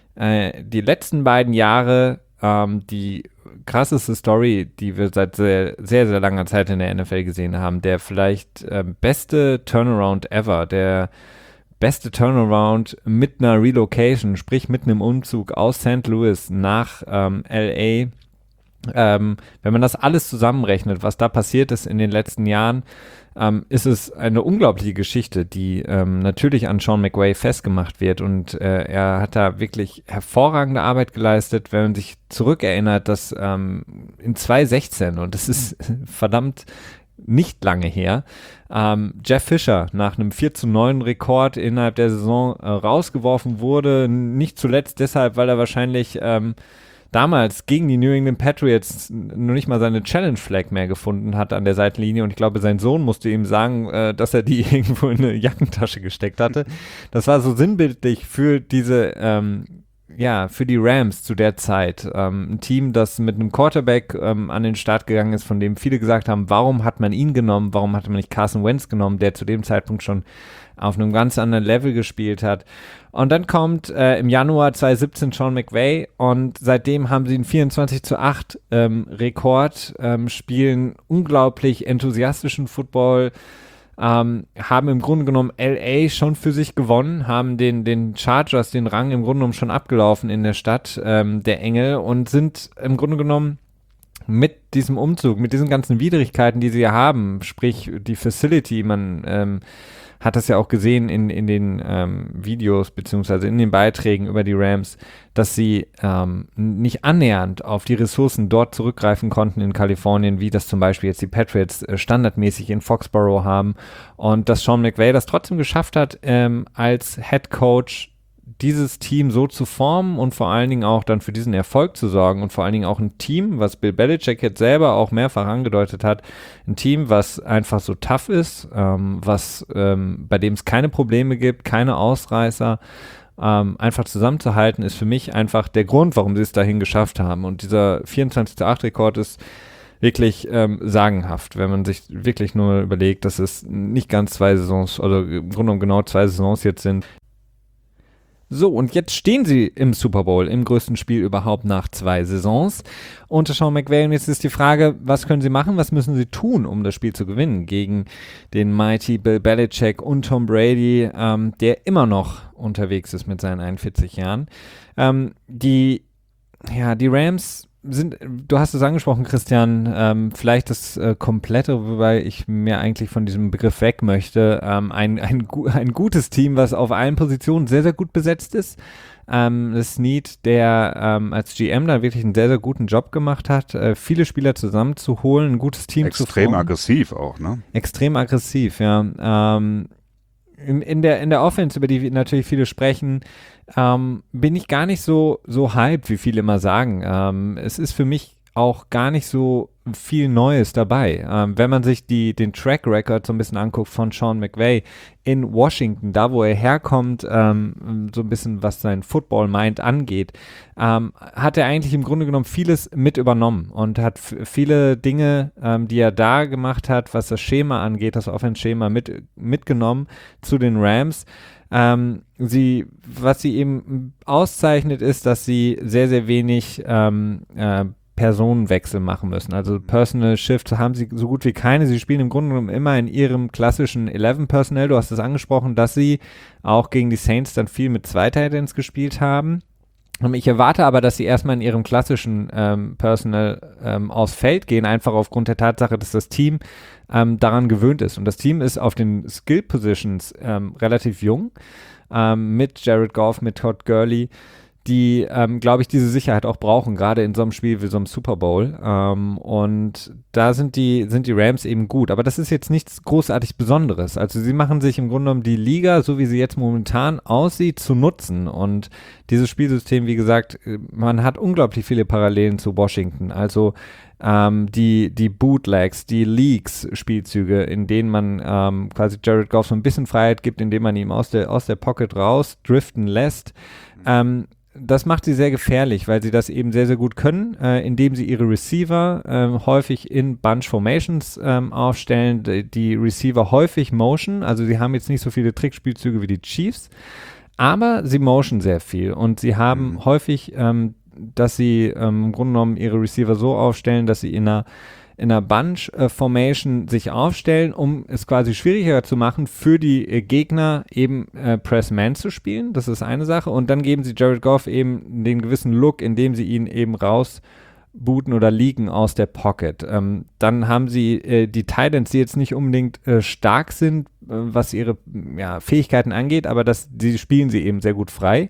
die letzten beiden Jahre die krasseste Story, die wir seit sehr, sehr, sehr langer Zeit in der NFL gesehen haben. Der vielleicht beste Turnaround ever, der beste Turnaround mit einer Relocation, sprich mit einem Umzug aus St. Louis nach LA. Wenn man das alles zusammenrechnet, was da passiert ist in den letzten Jahren, ist es eine unglaubliche Geschichte, die natürlich an Sean McVay festgemacht wird und er hat da wirklich hervorragende Arbeit geleistet, wenn man sich zurückerinnert, dass in 2016, und das ist verdammt nicht lange her, Jeff Fisher nach einem 4-9 Rekord innerhalb der Saison rausgeworfen wurde, nicht zuletzt deshalb, weil er wahrscheinlich damals gegen die New England Patriots noch nicht mal seine Challenge Flag mehr gefunden hat an der Seitenlinie und ich glaube, sein Sohn musste ihm sagen, dass er die irgendwo in eine Jackentasche gesteckt hatte. Das war so sinnbildlich für diese für die Rams zu der Zeit. Ein Team, das mit einem Quarterback an den Start gegangen ist, von dem viele gesagt haben, warum hat man ihn genommen, warum hat man nicht Carson Wentz genommen, der zu dem Zeitpunkt schon auf einem ganz anderen Level gespielt hat. Und dann kommt im Januar 2017 Sean McVay und seitdem haben sie einen 24-8 Rekord, spielen unglaublich enthusiastischen Football, haben im Grunde genommen LA schon für sich gewonnen, haben den Chargers den Rang im Grunde genommen schon abgelaufen in der Stadt, der Engel, und sind im Grunde genommen mit diesem Umzug, mit diesen ganzen Widrigkeiten, die sie haben, sprich die Facility, man hat das ja auch gesehen in den Videos beziehungsweise in den Beiträgen über die Rams, dass sie nicht annähernd auf die Ressourcen dort zurückgreifen konnten in Kalifornien, wie das zum Beispiel jetzt die Patriots standardmäßig in Foxborough haben, und dass Sean McVay das trotzdem geschafft hat, als Head Coach dieses Team so zu formen und vor allen Dingen auch dann für diesen Erfolg zu sorgen und vor allen Dingen auch ein Team, was Bill Belichick jetzt selber auch mehrfach angedeutet hat, ein Team, was einfach so tough ist, bei dem es keine Probleme gibt, keine Ausreißer, einfach zusammenzuhalten, ist für mich einfach der Grund, warum sie es dahin geschafft haben. Und dieser 24-8-Rekord ist wirklich sagenhaft, wenn man sich wirklich nur überlegt, dass es nicht ganz 2 Saisons, oder im Grunde genommen genau 2 Saisons jetzt sind. So, und jetzt stehen sie im Super Bowl, im größten Spiel überhaupt nach 2 Saisons unter Sean McVay. Und jetzt ist die Frage, was können sie machen, was müssen sie tun, um das Spiel zu gewinnen gegen den mighty Bill Belichick und Tom Brady, der immer noch unterwegs ist mit seinen 41 Jahren. Die Rams sind, du hast es angesprochen, Christian, vielleicht das Komplette, wobei ich mir eigentlich von diesem Begriff weg möchte, ein gutes Team, was auf allen Positionen sehr, sehr gut besetzt ist. Snead, der als GM da wirklich einen sehr, sehr guten Job gemacht hat, viele Spieler zusammenzuholen, ein gutes Team zu formen. Extrem aggressiv auch, ne? Extrem aggressiv, ja. In der Offense, über die natürlich viele sprechen, bin ich gar nicht so hyped, wie viele immer sagen. Es ist für mich auch gar nicht so viel Neues dabei. Wenn man sich den Track Record so ein bisschen anguckt von Sean McVay in Washington, da wo er herkommt, so ein bisschen was sein Football-Mind angeht, hat er eigentlich im Grunde genommen vieles mit übernommen und hat viele Dinge, die er da gemacht hat, was das Schema angeht, das Offense-Schema mitgenommen zu den Rams. Was sie eben auszeichnet, ist, dass sie sehr, sehr wenig Personenwechsel machen müssen. Also Personal Shift haben sie so gut wie keine. Sie spielen im Grunde genommen immer in ihrem klassischen 11 Personnel. Du hast es angesprochen, dass sie auch gegen die Saints dann viel mit 2 Tight Ends gespielt haben. Ich erwarte aber, dass sie erstmal in ihrem klassischen Personal aufs Feld gehen, einfach aufgrund der Tatsache, dass das Team daran gewöhnt ist. Und das Team ist auf den Skill-Positions relativ jung, mit Jared Goff, mit Todd Gurley, die, glaube ich, diese Sicherheit auch brauchen, gerade in so einem Spiel wie so einem Super Bowl. Und da sind die Rams eben gut. Aber das ist jetzt nichts großartig Besonderes. Also sie machen sich im Grunde genommen die Liga, so wie sie jetzt momentan aussieht, zu nutzen. Und dieses Spielsystem, wie gesagt, man hat unglaublich viele Parallelen zu Washington. Also die Bootlegs, die Leaks-Spielzüge, in denen man quasi Jared Goff so ein bisschen Freiheit gibt, indem man ihn aus der Pocket raus driften lässt. Das macht sie sehr gefährlich, weil sie das eben sehr, sehr gut können, indem sie ihre Receiver häufig in Bunch Formations aufstellen, die Receiver häufig motion, also sie haben jetzt nicht so viele Trickspielzüge wie die Chiefs, aber sie motion sehr viel und sie haben häufig, dass sie im Grunde genommen ihre Receiver so aufstellen, dass sie in einer Bunch-Formation sich aufstellen, um es quasi schwieriger zu machen, für die Gegner eben Press-Man zu spielen. Das ist eine Sache. Und dann geben sie Jared Goff eben den gewissen Look, indem sie ihn eben rausbooten oder leaken aus der Pocket. Dann haben sie die Titans, die jetzt nicht unbedingt stark sind, was ihre Fähigkeiten angeht, aber die spielen sie eben sehr gut frei.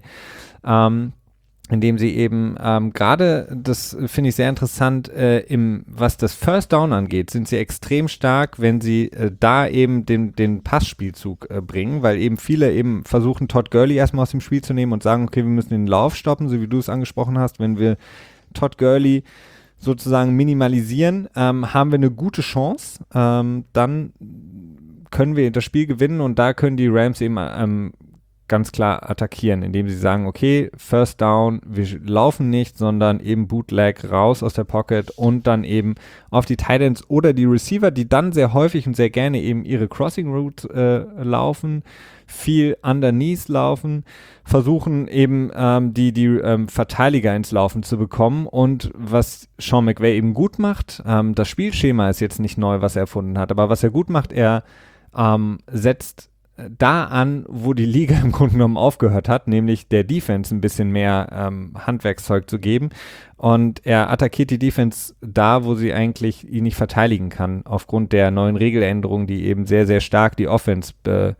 Indem sie eben gerade, das finde ich sehr interessant, was das First Down angeht, sind sie extrem stark, wenn sie da eben den Passspielzug bringen, weil eben viele eben versuchen, Todd Gurley erstmal aus dem Spiel zu nehmen und sagen, okay, wir müssen den Lauf stoppen, so wie du es angesprochen hast. Wenn wir Todd Gurley sozusagen minimalisieren, haben wir eine gute Chance, dann können wir das Spiel gewinnen und da können die Rams eben ganz klar attackieren, indem sie sagen, okay, First Down, wir laufen nicht, sondern eben Bootleg raus aus der Pocket und dann eben auf die Titans oder die Receiver, die dann sehr häufig und sehr gerne eben ihre Crossing Route laufen, viel underneath laufen, versuchen eben die Verteidiger ins Laufen zu bekommen und was Sean McVay eben gut macht, das Spielschema ist jetzt nicht neu, was er erfunden hat, aber was er gut macht, er setzt da an, wo die Liga im Grunde genommen aufgehört hat, nämlich der Defense ein bisschen mehr Handwerkszeug zu geben und er attackiert die Defense da, wo sie eigentlich ihn nicht verteidigen kann, aufgrund der neuen Regeländerungen, die eben sehr, sehr stark die Offense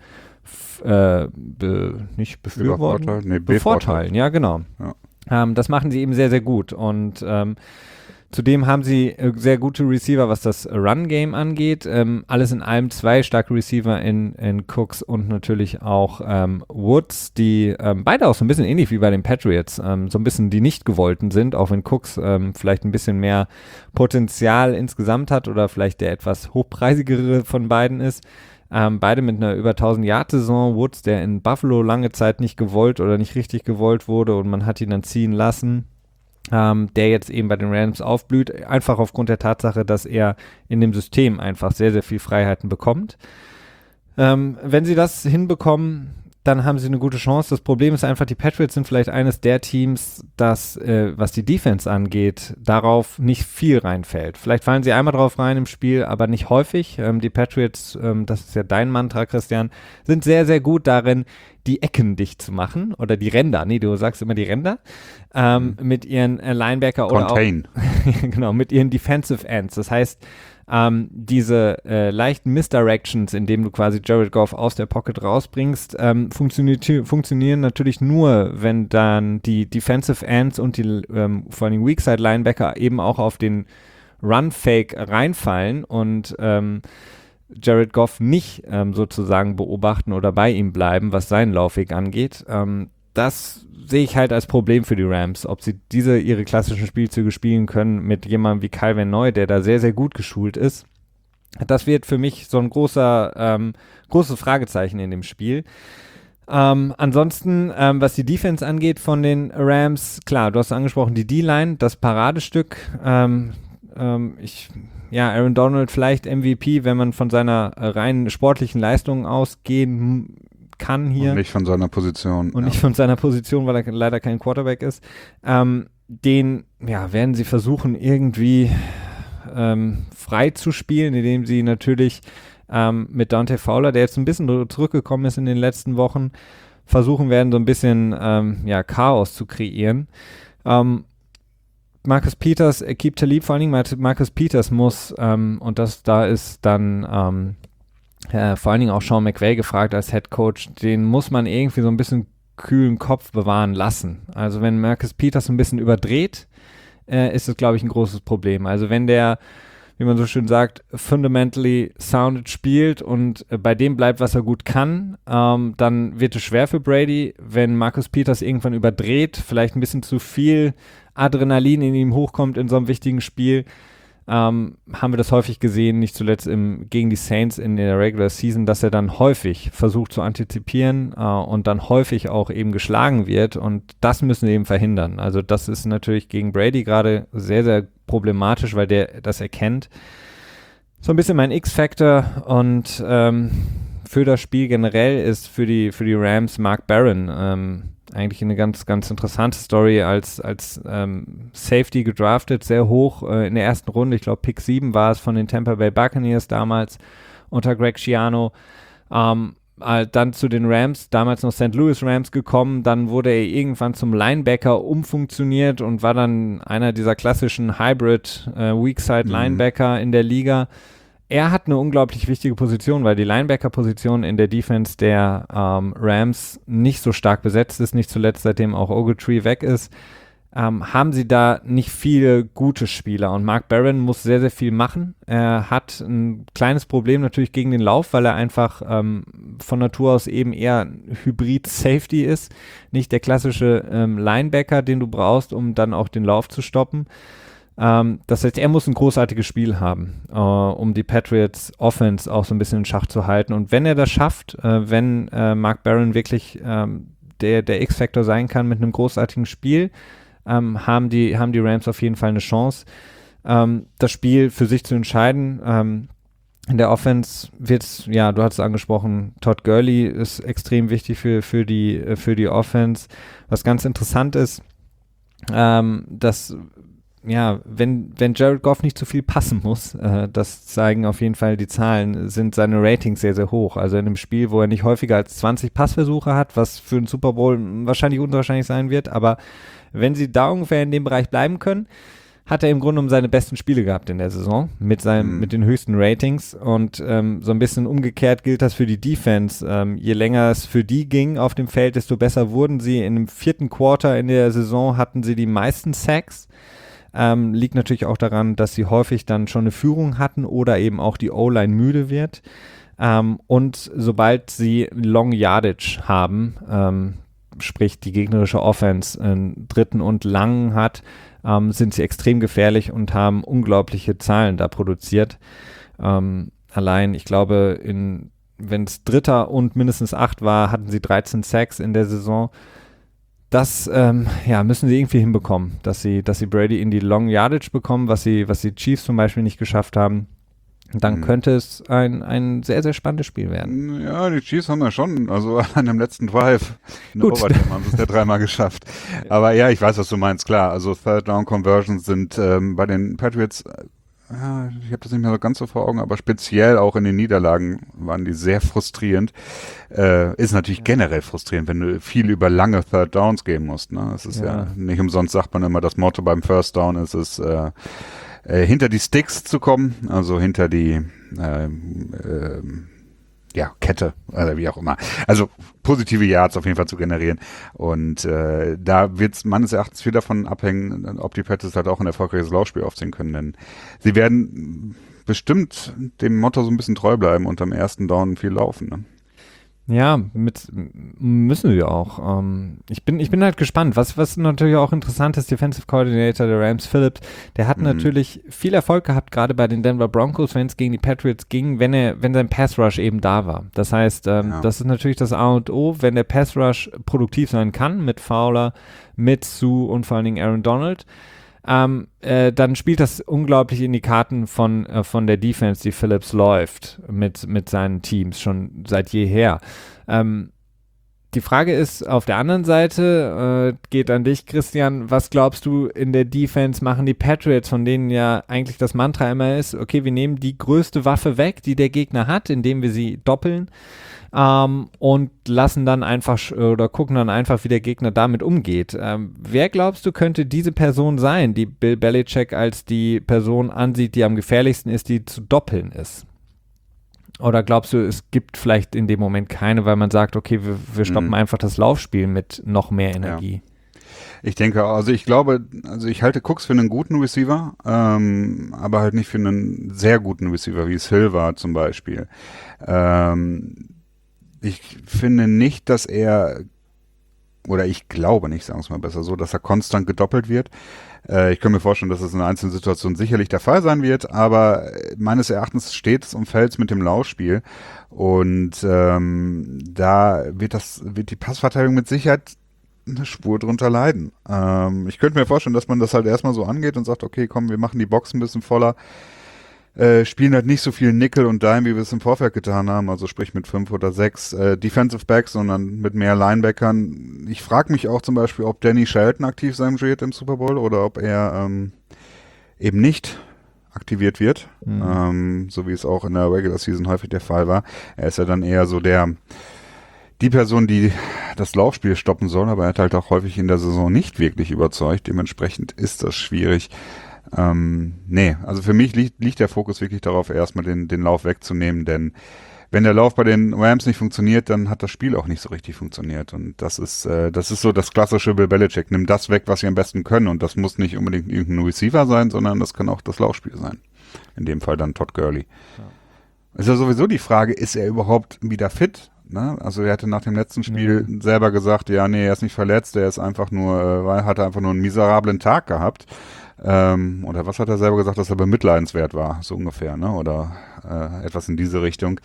nicht befürworten, bevorteilen, ja genau. Ja. Das machen sie eben sehr, sehr gut und zudem haben sie sehr gute Receiver, was das Run-Game angeht. Alles in allem 2 starke Receiver in Cooks und natürlich auch Woods, die beide auch so ein bisschen ähnlich wie bei den Patriots, so ein bisschen die nicht gewollten sind, auch wenn Cooks vielleicht ein bisschen mehr Potenzial insgesamt hat oder vielleicht der etwas hochpreisigere von beiden ist. Beide mit einer über 1000-Yard-Saison. Woods, der in Buffalo lange Zeit nicht gewollt oder nicht richtig gewollt wurde und man hat ihn dann ziehen lassen. Der jetzt eben bei den Rams aufblüht, einfach aufgrund der Tatsache, dass er in dem System einfach sehr, sehr viel Freiheiten bekommt. Wenn sie das hinbekommen, dann haben sie eine gute Chance. Das Problem ist einfach, die Patriots sind vielleicht eines der Teams, das, was die Defense angeht, darauf nicht viel reinfällt. Vielleicht fallen sie einmal drauf rein im Spiel, aber nicht häufig. Die Patriots, das ist ja dein Mantra, Christian, sind sehr, sehr gut darin, die Ecken dicht zu machen oder die Ränder. Nee, du sagst immer die Ränder. Mit ihren Linebacker Contain. Oder auch genau, mit ihren Defensive Ends. Das heißt, diese leichten Misdirections, indem du quasi Jared Goff aus der Pocket rausbringst, funktionieren natürlich nur, wenn dann die Defensive Ends und die vor allem Weakside Linebacker eben auch auf den Run-Fake reinfallen und Jared Goff nicht sozusagen beobachten oder bei ihm bleiben, was seinen Laufweg angeht. Das sehe ich halt als Problem für die Rams, ob sie ihre klassischen Spielzüge spielen können mit jemandem wie Kyle Van Noy, der da sehr, sehr gut geschult ist. Das wird für mich so ein großes Fragezeichen in dem Spiel. Ansonsten, was die Defense angeht von den Rams, klar, du hast angesprochen, die D-Line, das Paradestück. Aaron Donald vielleicht MVP, wenn man von seiner rein sportlichen Leistung ausgehen kann hier. Und nicht von seiner Position. Und nicht von seiner Position, weil er leider kein Quarterback ist. Den werden sie versuchen, irgendwie frei zu spielen, indem sie natürlich mit Dante Fowler, der jetzt ein bisschen zurückgekommen ist in den letzten Wochen, versuchen werden, so ein bisschen Chaos zu kreieren. Marcus Peters, Aqib Talib, vor allen Dingen Marcus Peters muss, da ist dann vor allen Dingen auch Sean McVay gefragt als Head Coach, den muss man irgendwie so ein bisschen kühlen Kopf bewahren lassen. Also wenn Marcus Peters ein bisschen überdreht, ist es, glaube ich, ein großes Problem. Also wenn der, wie man so schön sagt, fundamentally sounded spielt und bei dem bleibt, was er gut kann, dann wird es schwer für Brady. Wenn Marcus Peters irgendwann überdreht, vielleicht ein bisschen zu viel Adrenalin in ihm hochkommt in so einem wichtigen Spiel, haben wir das häufig gesehen, nicht zuletzt gegen die Saints in der Regular Season, dass er dann häufig versucht zu antizipieren und dann häufig auch eben geschlagen wird, und das müssen wir eben verhindern. Also das ist natürlich gegen Brady gerade sehr, sehr problematisch, weil der das erkennt. So ein bisschen mein X-Factor, und für das Spiel generell ist für die Rams Mark Barron eigentlich eine ganz, ganz interessante Story als Safety gedraftet, sehr hoch in der ersten Runde. Ich glaube, Pick 7 war es von den Tampa Bay Buccaneers damals unter Greg Schiano. Dann zu den Rams, damals noch St. Louis Rams gekommen. Dann wurde er irgendwann zum Linebacker umfunktioniert und war dann einer dieser klassischen Hybrid Weakside Linebacker in der Liga. Er hat eine unglaublich wichtige Position, weil die Linebacker-Position in der Defense der Rams nicht so stark besetzt ist, nicht zuletzt seitdem auch Ogletree weg ist, haben sie da nicht viele gute Spieler, und Mark Barron muss sehr, sehr viel machen. Er hat ein kleines Problem natürlich gegen den Lauf, weil er einfach von Natur aus eben eher Hybrid-Safety ist, nicht der klassische Linebacker, den du brauchst, um dann auch den Lauf zu stoppen. Das heißt, er muss ein großartiges Spiel haben, um die Patriots Offense auch so ein bisschen in Schach zu halten. Und wenn er das schafft, wenn Mark Barron wirklich der X-Factor sein kann mit einem großartigen Spiel, haben die Rams auf jeden Fall eine Chance, das Spiel für sich zu entscheiden. In der Offense wird's, ja, du hattest angesprochen, Todd Gurley ist extrem wichtig für die Offense. Was ganz interessant ist, dass wenn Jared Goff nicht zu viel passen muss, das zeigen auf jeden Fall die Zahlen, sind seine Ratings sehr, sehr hoch. Also in einem Spiel, wo er nicht häufiger als 20 Passversuche hat, was für einen Super Bowl wahrscheinlich unwahrscheinlich sein wird, aber wenn sie da ungefähr in dem Bereich bleiben können, hat er im Grunde genommen seine besten Spiele gehabt in der Saison mit den höchsten Ratings, und so ein bisschen umgekehrt gilt das für die Defense. Je länger es für die ging auf dem Feld, desto besser wurden sie. In dem 4. Quarter in der Saison hatten sie die meisten Sacks. Liegt natürlich auch daran, dass sie häufig dann schon eine Führung hatten oder eben auch die O-Line müde wird. Und sobald sie Long Yardage haben, sprich die gegnerische Offense einen 3. und langen hat, sind sie extrem gefährlich und haben unglaubliche Zahlen da produziert. Allein, ich glaube, wenn es 3. und mindestens 8 war, hatten sie 13 Sacks in der Saison. Das müssen sie irgendwie hinbekommen, dass sie Brady in die Long Yardage bekommen, was die Chiefs zum Beispiel nicht geschafft haben. Dann könnte es ein sehr, sehr spannendes Spiel werden. Ja, die Chiefs haben ja schon, also an dem letzten Drive eine Overtime haben sie es ja 3-mal geschafft. Aber ja, ich weiß, was du meinst, klar. Also Third Down Conversions sind bei den Patriots, ich habe das nicht mehr so ganz so vor Augen, aber speziell auch in den Niederlagen waren die sehr frustrierend. Ist natürlich generell frustrierend, wenn du viel über lange Third Downs gehen musst. Ne? Das ist ja nicht umsonst, sagt man immer, das Motto beim First Down ist es, hinter die Sticks zu kommen, also hinter die Kette oder wie auch immer. Also positive Yards auf jeden Fall zu generieren. Und da wird es meines Erachtens viel davon abhängen, ob die Patriots halt auch ein erfolgreiches Laufspiel aufziehen können. Denn sie werden bestimmt dem Motto so ein bisschen treu bleiben und am ersten Down viel laufen. Ne? Ja, müssen wir auch. Ich bin halt gespannt. Was natürlich auch interessant ist, Defensive Coordinator der Rams, Phillips, der hat natürlich viel Erfolg gehabt, gerade bei den Denver Broncos, wenn es gegen die Patriots ging, wenn sein Pass Rush eben da war. Das heißt, das ist natürlich das A und O, wenn der Pass Rush produktiv sein kann, mit Fowler, mit Sue und vor allen Dingen Aaron Donald, dann spielt das unglaublich in die Karten von der Defense, die Phillips läuft mit seinen Teams schon seit jeher. Die Frage ist, auf der anderen Seite, geht an dich, Christian, was glaubst du, in der Defense machen die Patriots, von denen ja eigentlich das Mantra immer ist, okay, wir nehmen die größte Waffe weg, die der Gegner hat, indem wir sie doppeln, und lassen dann einfach oder gucken dann einfach, wie der Gegner damit umgeht. Wer glaubst du, könnte diese Person sein, die Bill Belichick als die Person ansieht, die am gefährlichsten ist, die zu doppeln ist? Oder glaubst du, es gibt vielleicht in dem Moment keine, weil man sagt, okay, wir stoppen einfach das Laufspiel mit noch mehr Energie? Ja. Ich denke, ich halte Cooks für einen guten Receiver, aber halt nicht für einen sehr guten Receiver, wie Silva zum Beispiel. Ich finde nicht, dass er, oder ich glaube nicht, sagen wir es mal besser so, dass er konstant gedoppelt wird. Ich kann mir vorstellen, dass es in einzelnen Situationen sicherlich der Fall sein wird, aber meines Erachtens steht es und fällt es mit dem Laufspiel. Und da wird die Passverteidigung mit Sicherheit eine Spur drunter leiden. Ich könnte mir vorstellen, dass man das halt erstmal so angeht und sagt, okay, komm, wir machen die Box ein bisschen voller. Spielen halt nicht so viel Nickel und Dime, wie wir es im Vorfeld getan haben, also sprich mit 5 oder 6 Defensive Backs, sondern mit mehr Linebackern. Ich frage mich auch zum Beispiel, ob Danny Shelton aktiv sein wird im Super Bowl oder ob er eben nicht aktiviert wird, so wie es auch in der Regular Season häufig der Fall war. Er ist ja dann eher so die Person, die das Laufspiel stoppen soll, aber er hat halt auch häufig in der Saison nicht wirklich überzeugt. Dementsprechend ist das schwierig. Also für mich liegt der Fokus wirklich darauf, erstmal den Lauf wegzunehmen, denn wenn der Lauf bei den Rams nicht funktioniert, dann hat das Spiel auch nicht so richtig funktioniert und das ist so das klassische Bill Belichick, nimm das weg, was sie am besten können und das muss nicht unbedingt irgendein Receiver sein, sondern das kann auch das Laufspiel sein. In dem Fall dann Todd Gurley. Ja. Ist ja sowieso die Frage, ist er überhaupt wieder fit? Ne? Also er hatte nach dem letzten Spiel selber gesagt, ja, nee, er ist nicht verletzt, er ist einfach nur, hatte einfach nur einen miserablen Tag gehabt. Oder was hat er selber gesagt, dass er bemitleidenswert war, so ungefähr, ne? Oder etwas in diese Richtung.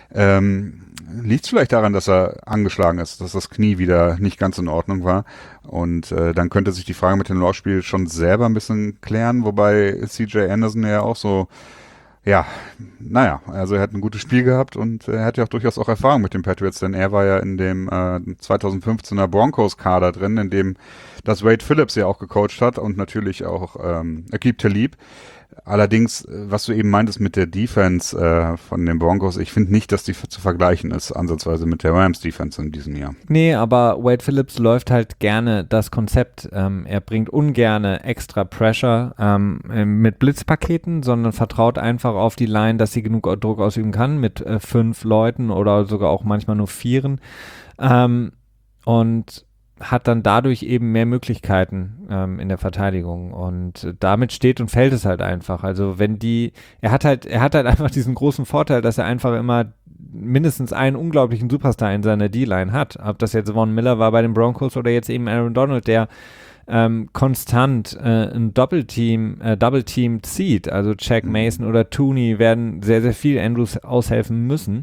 Liegt es vielleicht daran, dass er angeschlagen ist, dass das Knie wieder nicht ganz in Ordnung war und dann könnte sich die Frage mit dem Laufspiel schon selber ein bisschen klären, wobei CJ Anderson ja auch so, ja, naja, also er hat ein gutes Spiel gehabt und er hat ja auch durchaus auch Erfahrung mit den Patriots, denn er war ja in dem 2015er Broncos-Kader drin, in dem das Wade Phillips ja auch gecoacht hat und natürlich auch Aqib Talib. Allerdings, was du eben meintest mit der Defense von den Broncos, ich finde nicht, dass die zu vergleichen ist, ansatzweise mit der Rams Defense in diesem Jahr. Nee, aber Wade Phillips läuft halt gerne das Konzept. Er bringt ungerne extra Pressure mit Blitzpaketen, sondern vertraut einfach auf die Line, dass sie genug Druck ausüben kann mit 5 Leuten oder sogar auch manchmal nur 4. Und hat dann dadurch eben mehr Möglichkeiten in der Verteidigung und damit steht und fällt es halt einfach. Also er hat halt einfach diesen großen Vorteil, dass er einfach immer mindestens einen unglaublichen Superstar in seiner D-Line hat. Ob das jetzt Von Miller war bei den Broncos oder jetzt eben Aaron Donald, der konstant ein Double Team zieht. Also Jack Mason oder Tooney werden sehr, sehr viel Andrews aushelfen müssen.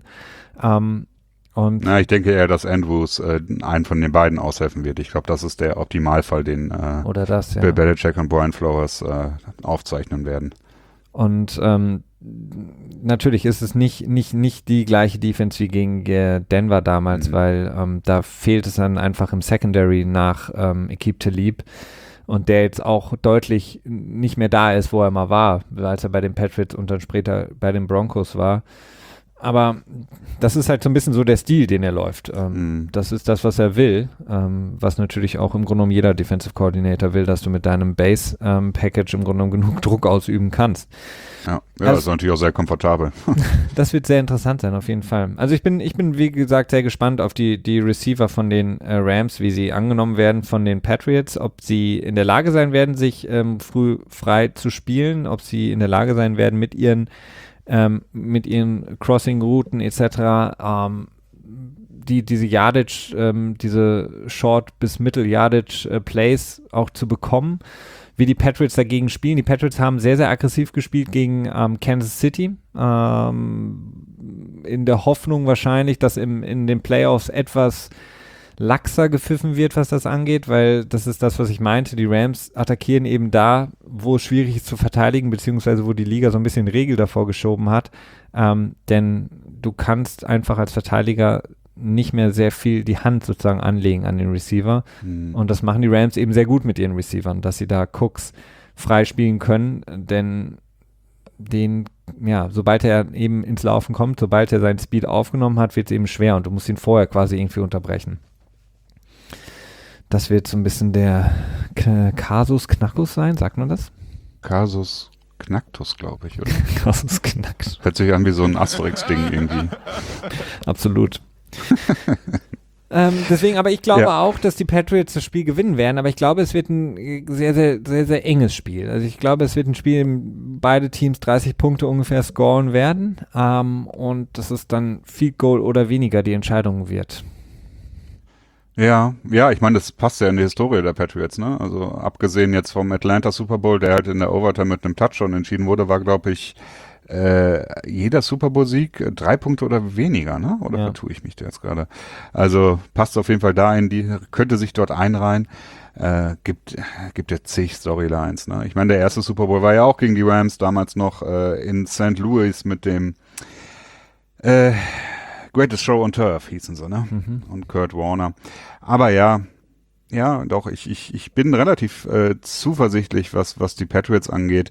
Ich denke eher, dass Andrews einen von den beiden aushelfen wird. Ich glaube, das ist der Optimalfall, den Bill Belichick und Brian Flores aufzeichnen werden. Und natürlich ist es nicht die gleiche Defense wie gegen Denver damals, weil da fehlt es dann einfach im Secondary nach Aqib Talib und der jetzt auch deutlich nicht mehr da ist, wo er mal war, als er bei den Patriots und dann später bei den Broncos war. Aber das ist halt so ein bisschen so der Stil, den er läuft. Das ist das, was er will, was natürlich auch im Grunde genommen jeder Defensive Coordinator will, dass du mit deinem Base-Package im Grunde genommen genug Druck ausüben kannst. Ja, das ist natürlich auch sehr komfortabel. Das wird sehr interessant sein, auf jeden Fall. Also ich bin, wie gesagt, sehr gespannt auf die Receiver von den Rams, wie sie angenommen werden von den Patriots, ob sie in der Lage sein werden, sich früh frei zu spielen, ob sie in der Lage sein werden, mit ihren Crossing-Routen etc. Diese Yardage, diese Short- bis Mittel-Yardage-Plays auch zu bekommen, wie die Patriots dagegen spielen. Die Patriots haben sehr, sehr aggressiv gespielt gegen Kansas City, in der Hoffnung wahrscheinlich, dass in den Playoffs etwas laxer gepfiffen wird, was das angeht, weil das ist das, was ich meinte. Die Rams attackieren eben da, wo es schwierig ist zu verteidigen, beziehungsweise wo die Liga so ein bisschen Regel davor geschoben hat. Denn du kannst einfach als Verteidiger nicht mehr sehr viel die Hand sozusagen anlegen an den Receiver. Und das machen die Rams eben sehr gut mit ihren Receivern, dass sie da Cooks freispielen können, denn sobald er eben ins Laufen kommt, sobald er seinen Speed aufgenommen hat, wird es eben schwer und du musst ihn vorher quasi irgendwie unterbrechen. Das wird so ein bisschen der Kasus Knackus sein, sagt man das? Kasus Knacktus, glaube ich, oder? Kasus Knackus. Hört sich an wie so ein Asterix-Ding irgendwie. Absolut. Deswegen, aber ich glaube auch, dass die Patriots das Spiel gewinnen werden, aber ich glaube, es wird ein sehr, sehr, sehr, sehr enges Spiel. Also ich glaube, es wird ein Spiel, in dem beide Teams 30 Punkte ungefähr scoren werden und dass es dann Field Goal oder weniger die Entscheidung wird. Ja, ich meine, das passt ja in die Historie der Patriots, ne? Also abgesehen jetzt vom Atlanta Super Bowl, der halt in der Overtime mit einem Touchdown entschieden wurde, war, glaube ich, jeder Super Bowl-Sieg 3 Punkte oder weniger, ne? Oder vertue ich mich da jetzt gerade? Also passt auf jeden Fall dahin, die könnte sich dort einreihen. Gibt ja zig Storylines, ne? Ich meine, der erste Super Bowl war ja auch gegen die Rams, damals noch in St. Louis mit dem Greatest Show on Turf hießen sie, ne? Und Kurt Warner. Aber ja, doch, ich bin relativ zuversichtlich, was die Patriots angeht.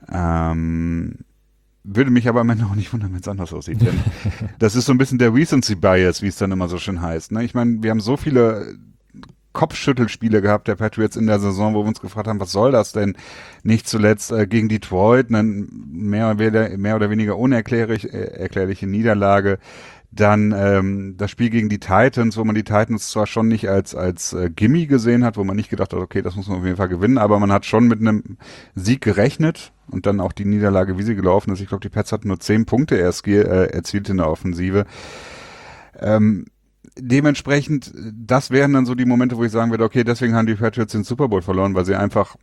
Würde mich aber am Ende auch nicht wundern, wenn es anders aussieht. Denn das ist so ein bisschen der Recency Bias, wie es dann immer so schön heißt. Ne? Ich meine, wir haben so viele Kopfschüttelspiele gehabt der Patriots in der Saison, wo wir uns gefragt haben, was soll das denn? Nicht zuletzt gegen Detroit, eine mehr oder weniger unerklärliche Niederlage. Dann das Spiel gegen die Titans, wo man die Titans zwar schon nicht als Gimme gesehen hat, wo man nicht gedacht hat, okay, das muss man auf jeden Fall gewinnen, aber man hat schon mit einem Sieg gerechnet und dann auch die Niederlage, wie sie gelaufen ist. Ich glaube, die Pats hatten nur 10 Punkte erst erzielt in der Offensive. Dementsprechend, das wären dann so die Momente, wo ich sagen würde, okay, deswegen haben die Patriots den Super Bowl verloren, weil sie einfach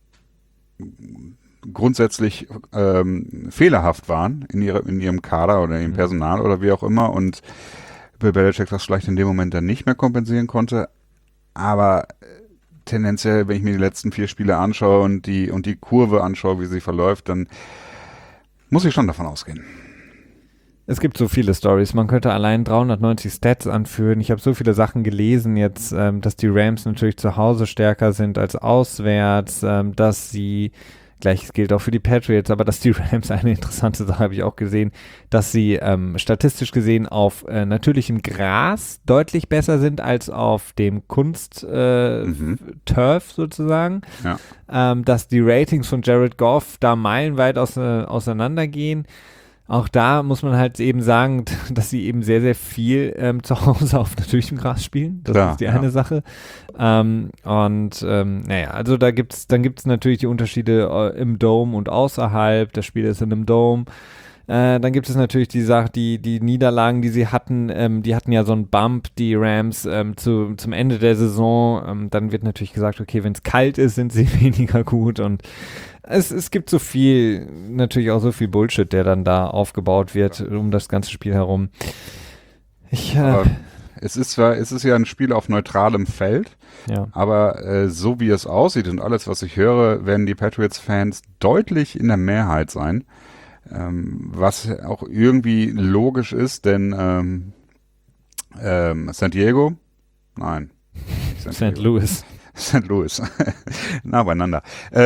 grundsätzlich fehlerhaft waren in ihrem Kader oder ihrem Personal oder wie auch immer und Bill Belichick das vielleicht in dem Moment dann nicht mehr kompensieren konnte. Aber tendenziell, wenn ich mir die letzten 4 Spiele anschaue und die Kurve anschaue, wie sie verläuft, dann muss ich schon davon ausgehen. Es gibt so viele Stories. Man könnte allein 390 Stats anführen. Ich habe so viele Sachen gelesen jetzt, dass die Rams natürlich zu Hause stärker sind als auswärts, dass sie Gleiches gilt auch für die Patriots, aber dass die Rams, eine interessante Sache habe ich auch gesehen, dass sie statistisch gesehen auf natürlichem Gras deutlich besser sind als auf dem Kunst-Turf sozusagen. Ja. Dass die Ratings von Jared Goff da meilenweit auseinandergehen. Auch da muss man halt eben sagen, dass sie eben sehr, sehr viel zu Hause auf natürlichem Gras spielen. Das ist die eine Sache. Also dann gibt's natürlich die Unterschiede im Dome und außerhalb. Das Spiel ist in einem Dome. Dann gibt es natürlich die Sache, die Niederlagen, die sie hatten, die hatten ja so einen Bump, die Rams zum Ende der Saison. Dann wird natürlich gesagt, okay, wenn es kalt ist, sind sie weniger gut und es gibt so viel, natürlich auch so viel Bullshit, der dann da aufgebaut wird um das ganze Spiel herum. Es ist ja ein Spiel auf neutralem Feld, aber so wie es aussieht und alles, was ich höre, werden die Patriots-Fans deutlich in der Mehrheit sein. Was auch irgendwie logisch ist, denn San Diego? Nein. St. Louis. St. Louis. Nah beieinander.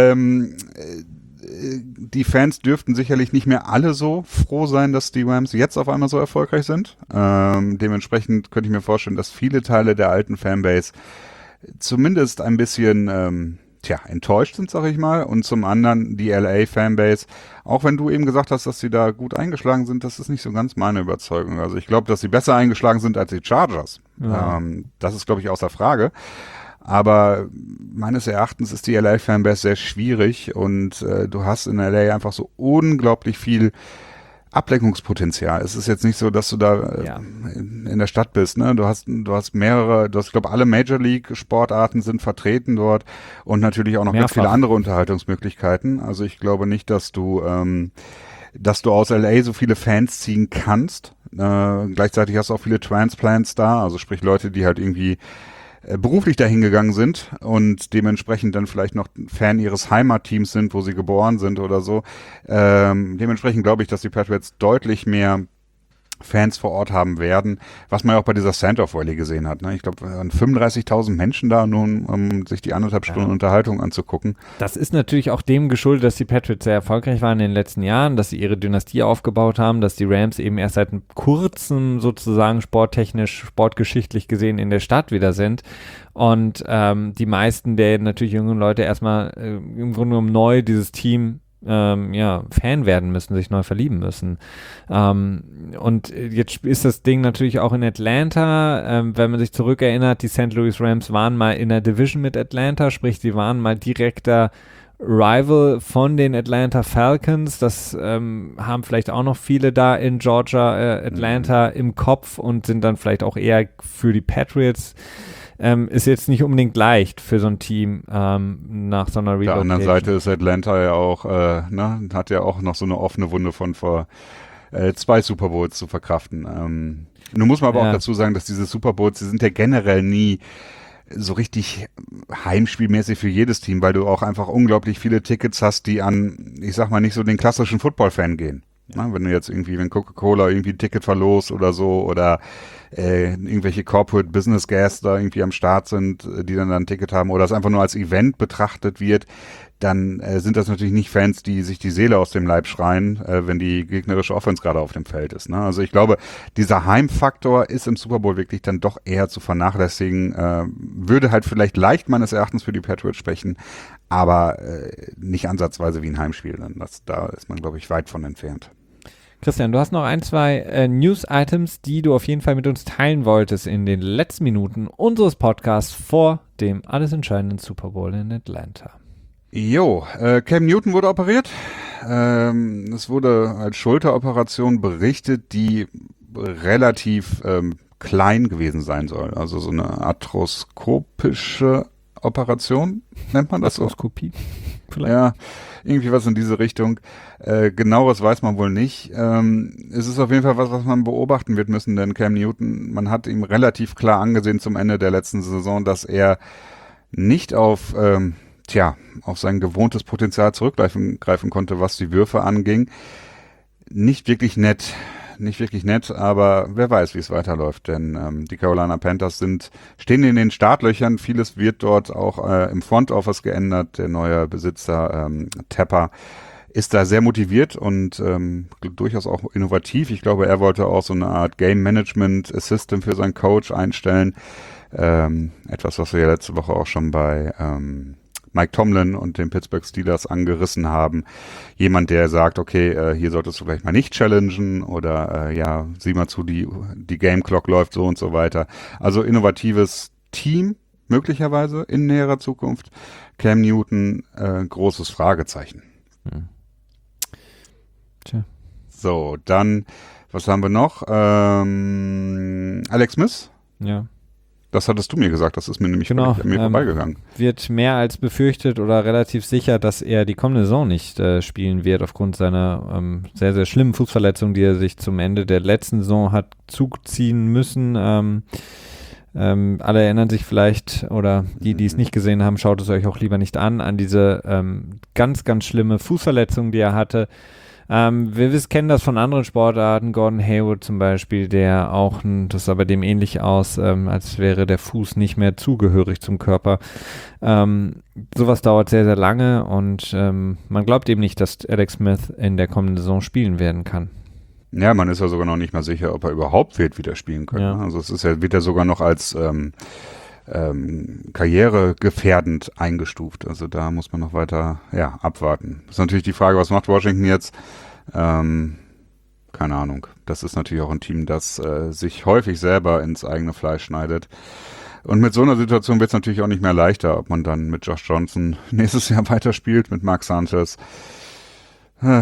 Die Fans dürften sicherlich nicht mehr alle so froh sein, dass die Rams jetzt auf einmal so erfolgreich sind. Dementsprechend könnte ich mir vorstellen, dass viele Teile der alten Fanbase zumindest ein bisschen enttäuscht sind, sag ich mal. Und zum anderen die LA-Fanbase, auch wenn du eben gesagt hast, dass sie da gut eingeschlagen sind, das ist nicht so ganz meine Überzeugung. Also ich glaube, dass sie besser eingeschlagen sind als die Chargers. Ja. Das ist, glaube ich, außer Frage. Aber meines Erachtens ist die LA-Fanbase sehr schwierig und du hast in LA einfach so unglaublich viel Ablenkungspotenzial. Es ist jetzt nicht so, dass du da in der Stadt bist, ne? Du hast mehrere, ich glaube, alle Major League Sportarten sind vertreten dort und natürlich auch noch ganz viele andere Unterhaltungsmöglichkeiten. Also ich glaube nicht, dass du aus LA so viele Fans ziehen kannst. Gleichzeitig hast du auch viele Transplants da, also sprich Leute, die halt irgendwie beruflich dahin gegangen sind und dementsprechend dann vielleicht noch Fan ihres Heimatteams sind, wo sie geboren sind oder so. Dementsprechend glaube ich, dass die Patriots deutlich mehr Fans vor Ort haben werden, was man ja auch bei dieser Send-Off Rally gesehen hat. Ne? Ich glaube, 35.000 Menschen da, nur um sich die 1,5 Stunden Unterhaltung anzugucken. Das ist natürlich auch dem geschuldet, dass die Patriots sehr erfolgreich waren in den letzten Jahren, dass sie ihre Dynastie aufgebaut haben, dass die Rams eben erst seit kurzem sozusagen sporttechnisch, sportgeschichtlich gesehen in der Stadt wieder sind. Und die meisten der natürlich jungen Leute erstmal im Grunde genommen neu dieses Team Fan werden müssen, sich neu verlieben müssen. Und jetzt ist das Ding natürlich auch in Atlanta, wenn man sich zurückerinnert, die St. Louis Rams waren mal in der Division mit Atlanta, sprich, sie waren mal direkter Rival von den Atlanta Falcons. Das haben vielleicht auch noch viele da in Georgia, Atlanta im Kopf und sind dann vielleicht auch eher für die Patriots. Ist jetzt nicht unbedingt leicht für so ein Team nach so einer Relocation. Auf der anderen Seite ist Atlanta ja auch, hat ja auch noch so eine offene Wunde von vor 2 Super Bowls zu verkraften. Nun muss man aber auch dazu sagen, dass diese Super Bowls, die sind ja generell nie so richtig heimspielmäßig für jedes Team, weil du auch einfach unglaublich viele Tickets hast, die an, ich sag mal, nicht so den klassischen Football-Fan gehen. Na, wenn du jetzt irgendwie, wenn Coca-Cola irgendwie ein Ticket verlost oder so oder irgendwelche Corporate Business Guests da irgendwie am Start sind, die dann ein Ticket haben oder es einfach nur als Event betrachtet wird, dann sind das natürlich nicht Fans, die sich die Seele aus dem Leib schreien, wenn die gegnerische Offense gerade auf dem Feld ist. Ne? Also ich glaube, dieser Heimfaktor ist im Super Bowl wirklich dann doch eher zu vernachlässigen, würde halt vielleicht leicht meines Erachtens für die Patriots sprechen, aber nicht ansatzweise wie ein Heimspiel. Da ist man, glaube ich, weit von entfernt. Christian, du hast noch 1, 2 News-Items, die du auf jeden Fall mit uns teilen wolltest in den letzten Minuten unseres Podcasts vor dem alles entscheidenden Super Bowl in Atlanta. Cam Newton wurde operiert. Es wurde als Schulteroperation berichtet, die relativ klein gewesen sein soll. Also so eine arthroskopische Operation, nennt man das so? Arthroskopie vielleicht? Ja, irgendwie was in diese Richtung. Genaueres weiß man wohl nicht. Es ist auf jeden Fall was man beobachten wird müssen, denn Cam Newton, man hat ihm relativ klar angesehen zum Ende der letzten Saison, dass er nicht auf sein gewohntes Potenzial zurückgreifen konnte, was die Würfe anging. Nicht wirklich nett, aber wer weiß, wie es weiterläuft, denn die Carolina Panthers stehen in den Startlöchern. Vieles wird dort auch im Front Office geändert. Der neue Besitzer Tepper ist da sehr motiviert und durchaus auch innovativ. Ich glaube, er wollte auch so eine Art Game Management Assistant für seinen Coach einstellen. Etwas, was wir ja letzte Woche auch schon bei Mike Tomlin und den Pittsburgh Steelers angerissen haben. Jemand, der sagt, okay, hier solltest du vielleicht mal nicht challengen oder sieh mal zu, die Game Clock läuft so und so weiter. Also innovatives Team, möglicherweise in näherer Zukunft. Cam Newton, großes Fragezeichen. Tja. So, dann, was haben wir noch? Alex Smith? Ja. Das hattest du mir gesagt, das ist mir nämlich an mir vorbeigegangen. Wird mehr als befürchtet oder relativ sicher, dass er die kommende Saison nicht spielen wird, aufgrund seiner sehr, sehr schlimmen Fußverletzung, die er sich zum Ende der letzten Saison hat zuziehen müssen. Alle erinnern sich vielleicht, oder die es nicht gesehen haben, schaut es euch auch lieber nicht an diese ganz, ganz schlimme Fußverletzung, die er hatte. Wir kennen das von anderen Sportarten, Gordon Hayward zum Beispiel, der auch, das sah bei dem ähnlich aus, als wäre der Fuß nicht mehr zugehörig zum Körper. Sowas dauert sehr, sehr lange und man glaubt eben nicht, dass Alex Smith in der kommenden Saison spielen werden kann. Ja, man ist ja sogar noch nicht mal sicher, ob er überhaupt wieder spielen kann. Ja. Ne? Also es wird ja sogar noch als karrieregefährdend eingestuft. Also da muss man noch weiter abwarten. Das ist natürlich die Frage, was macht Washington jetzt? Keine Ahnung. Das ist natürlich auch ein Team, das sich häufig selber ins eigene Fleisch schneidet. Und mit so einer Situation wird es natürlich auch nicht mehr leichter, ob man dann mit Josh Johnson nächstes Jahr weiterspielt, mit Mark Sanchez. Wir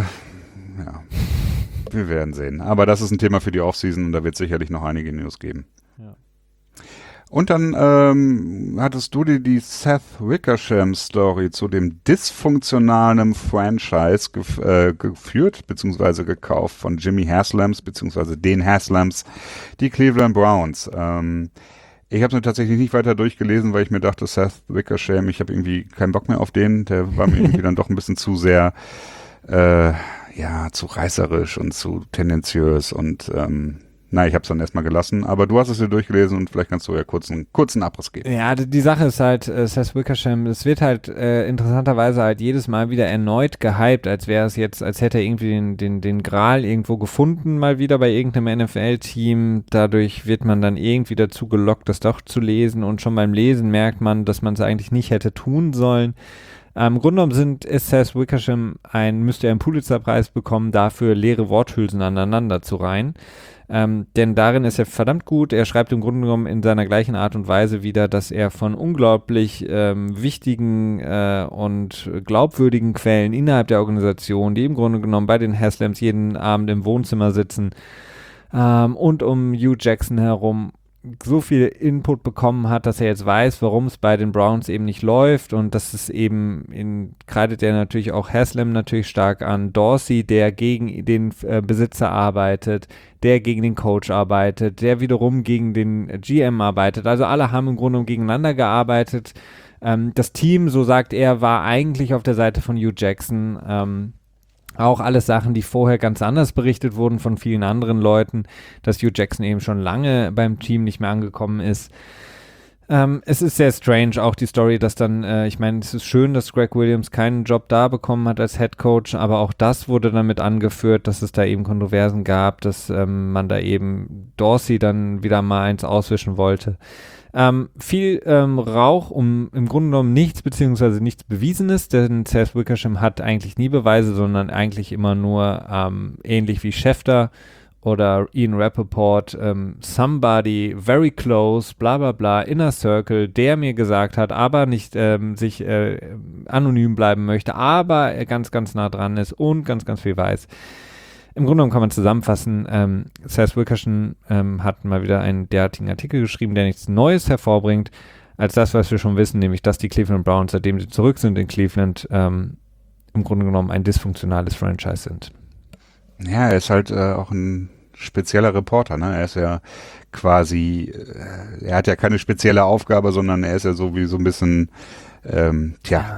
werden sehen. Aber das ist ein Thema für die Offseason und da wird es sicherlich noch einige News geben. Ja. Und dann hattest du dir die Seth Wickersham-Story zu dem dysfunktionalen Franchise geführt, beziehungsweise gekauft von Jimmy Haslams, beziehungsweise den Haslams, die Cleveland Browns. Ich habe es mir tatsächlich nicht weiter durchgelesen, weil ich mir dachte, Seth Wickersham, ich habe irgendwie keinen Bock mehr auf den. Der war mir irgendwie dann doch ein bisschen zu sehr, zu reißerisch und zu tendenziös und Na, ich habe es dann erstmal gelassen, aber du hast es dir durchgelesen und vielleicht kannst du ja kurzen Abriss geben. Ja, die Sache ist halt, Seth Wickersham, es wird halt interessanterweise halt jedes Mal wieder erneut gehypt, als wäre es jetzt, als hätte er irgendwie den Gral irgendwo gefunden, mal wieder bei irgendeinem NFL-Team. Dadurch wird man dann irgendwie dazu gelockt, das doch zu lesen, und schon beim Lesen merkt man, dass man es eigentlich nicht hätte tun sollen. Im Grunde genommen ist Seth Wickersham müsste er einen Pulitzer-Preis bekommen, dafür leere Worthülsen aneinander zu reihen. Denn darin ist er verdammt gut. Er schreibt im Grunde genommen in seiner gleichen Art und Weise wieder, dass er von unglaublich wichtigen und glaubwürdigen Quellen innerhalb der Organisation, die im Grunde genommen bei den Haslams jeden Abend im Wohnzimmer sitzen und um Hugh Jackson herum so viel Input bekommen hat, dass er jetzt weiß, warum es bei den Browns eben nicht läuft, und das ist eben, kreidet er natürlich auch Haslam natürlich stark an, Dorsey, der gegen den Besitzer arbeitet, der gegen den Coach arbeitet, der wiederum gegen den GM arbeitet, also alle haben im Grunde gegeneinander gearbeitet. Das Team, so sagt er, war eigentlich auf der Seite von Hugh Jackson, auch alles Sachen, die vorher ganz anders berichtet wurden von vielen anderen Leuten, dass Hugh Jackson eben schon lange beim Team nicht mehr angekommen ist. Es ist sehr strange, auch die Story, dass dann, ich meine, es ist schön, dass Greg Williams keinen Job da bekommen hat als Head Coach, aber auch das wurde damit angeführt, dass es da eben Kontroversen gab, dass man da eben Dorsey dann wieder mal eins auswischen wollte. Viel Rauch um im Grunde genommen nichts beziehungsweise nichts Bewiesenes, denn Seth Wickersham hat eigentlich nie Beweise, sondern eigentlich immer nur ähnlich wie Schefter oder Ian Rappaport, somebody very close, bla bla bla, inner circle, der mir gesagt hat, aber nicht sich anonym bleiben möchte, aber er ganz, ganz nah dran ist und ganz, ganz viel weiß. Im Grunde genommen kann man zusammenfassen, Seth Wickersham hat mal wieder einen derartigen Artikel geschrieben, der nichts Neues hervorbringt, als das, was wir schon wissen, nämlich, dass die Cleveland Browns, seitdem sie zurück sind in Cleveland, im Grunde genommen ein dysfunktionales Franchise sind. Ja, er ist halt auch ein spezieller Reporter, ne? Er ist ja quasi, er hat ja keine spezielle Aufgabe, sondern er ist ja so wie so ein bisschen, der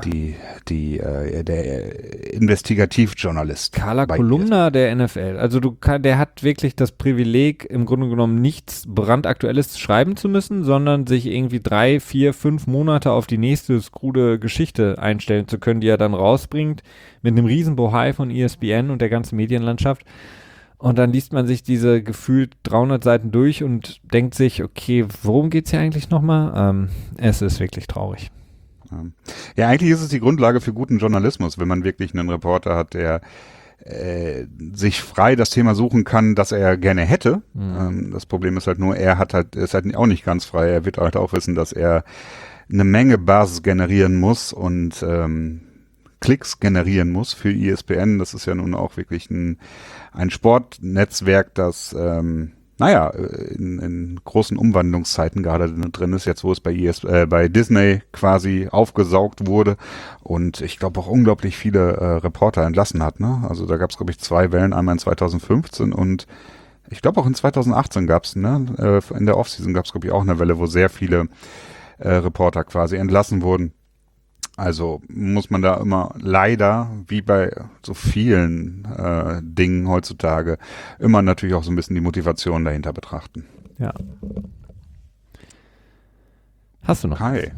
Investigativjournalist. Carla Kolumna der NFL. Also der hat wirklich das Privileg, im Grunde genommen nichts brandaktuelles schreiben zu müssen, sondern sich irgendwie 3, 4, 5 Monate auf die nächste skrude Geschichte einstellen zu können, die er dann rausbringt, mit einem riesen Bohai von ESPN und der ganzen Medienlandschaft. Und dann liest man sich diese gefühlt 300 Seiten durch und denkt sich, okay, worum geht's hier eigentlich nochmal? Es ist wirklich traurig. Ja, eigentlich ist es die Grundlage für guten Journalismus, wenn man wirklich einen Reporter hat, der sich frei das Thema suchen kann, das er gerne hätte. Das Problem ist halt nur, ist halt auch nicht ganz frei. Er wird halt auch wissen, dass er eine Menge Basis generieren muss und Klicks generieren muss für ESPN. Das ist ja nun auch wirklich ein Sportnetzwerk, das in großen Umwandlungszeiten gerade drin ist, jetzt wo es bei Disney quasi aufgesaugt wurde und ich glaube auch unglaublich viele Reporter entlassen hat. Ne? Also da gab es, glaube ich, 2 Wellen, einmal in 2015 und ich glaube auch in 2018 gab es, ne? In der Offseason gab es, glaube ich, auch eine Welle, wo sehr viele Reporter quasi entlassen wurden. Also muss man da immer leider, wie bei so vielen Dingen heutzutage, immer natürlich auch so ein bisschen die Motivation dahinter betrachten. Ja. Hast du noch? Hi.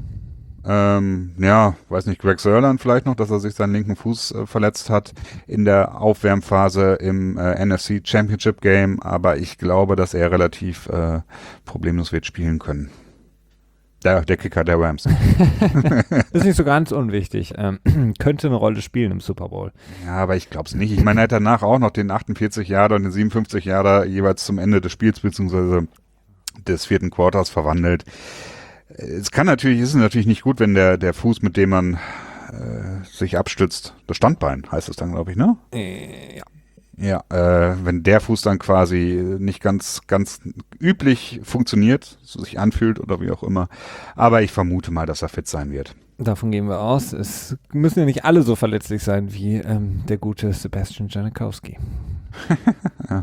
Weiß nicht, Greg Sörland vielleicht noch, dass er sich seinen linken Fuß verletzt hat in der Aufwärmphase im NFC Championship Game, aber ich glaube, dass er relativ problemlos wird spielen können. Der Kicker der Rams. Ist nicht so ganz unwichtig. Könnte eine Rolle spielen im Super Bowl. Ja, aber ich glaube es nicht. Ich meine, er hat danach auch noch den 48 Jahre und den 57 Jahre jeweils zum Ende des Spiels bzw. des 4. Quarters verwandelt. Es ist natürlich nicht gut, wenn der Fuß, mit dem man sich abstützt, das Standbein heißt es dann, glaube ich, ne? Ja. Ja, wenn der Fuß dann quasi nicht ganz üblich funktioniert, so sich anfühlt oder wie auch immer. Aber ich vermute mal, dass er fit sein wird. Davon gehen wir aus. Es müssen ja nicht alle so verletzlich sein wie der gute Sebastian Janikowski. Ja.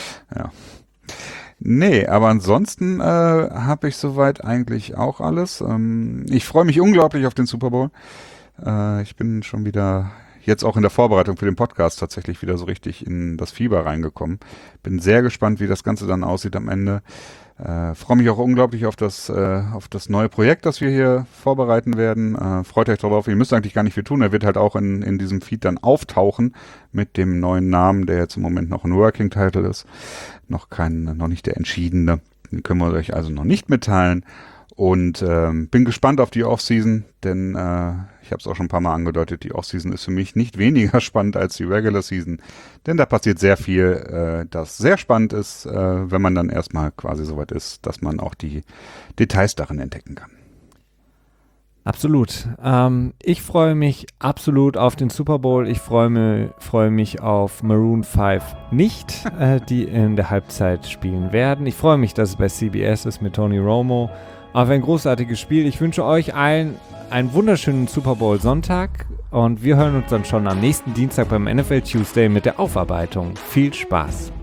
Nee, aber ansonsten habe ich soweit eigentlich auch alles. Ich freue mich unglaublich auf den Super Bowl. Ich bin schon wieder jetzt auch in der Vorbereitung für den Podcast tatsächlich wieder so richtig in das Fieber reingekommen. Bin sehr gespannt, wie das Ganze dann aussieht am Ende. Freue mich auch unglaublich auf das neue Projekt, das wir hier vorbereiten werden. Freut euch darauf. Ihr müsst eigentlich gar nicht viel tun. Er wird halt auch in diesem Feed dann auftauchen mit dem neuen Namen, der jetzt im Moment noch ein Working Title ist. Noch nicht der entschiedene. Den können wir euch also noch nicht mitteilen. Und bin gespannt auf die Offseason, denn ich habe es auch schon ein paar Mal angedeutet, die Offseason ist für mich nicht weniger spannend als die Regular Season, denn da passiert sehr viel, das sehr spannend ist, wenn man dann erstmal quasi soweit ist, dass man auch die Details darin entdecken kann. Absolut. Ich freue mich absolut auf den Super Bowl. Ich freue mich auf Maroon 5 nicht, die in der Halbzeit spielen werden. Ich freue mich, dass es bei CBS ist mit Tony Romo. Auf ein großartiges Spiel. Ich wünsche euch allen einen wunderschönen Super Bowl Sonntag und wir hören uns dann schon am nächsten Dienstag beim NFL Tuesday mit der Aufarbeitung. Viel Spaß!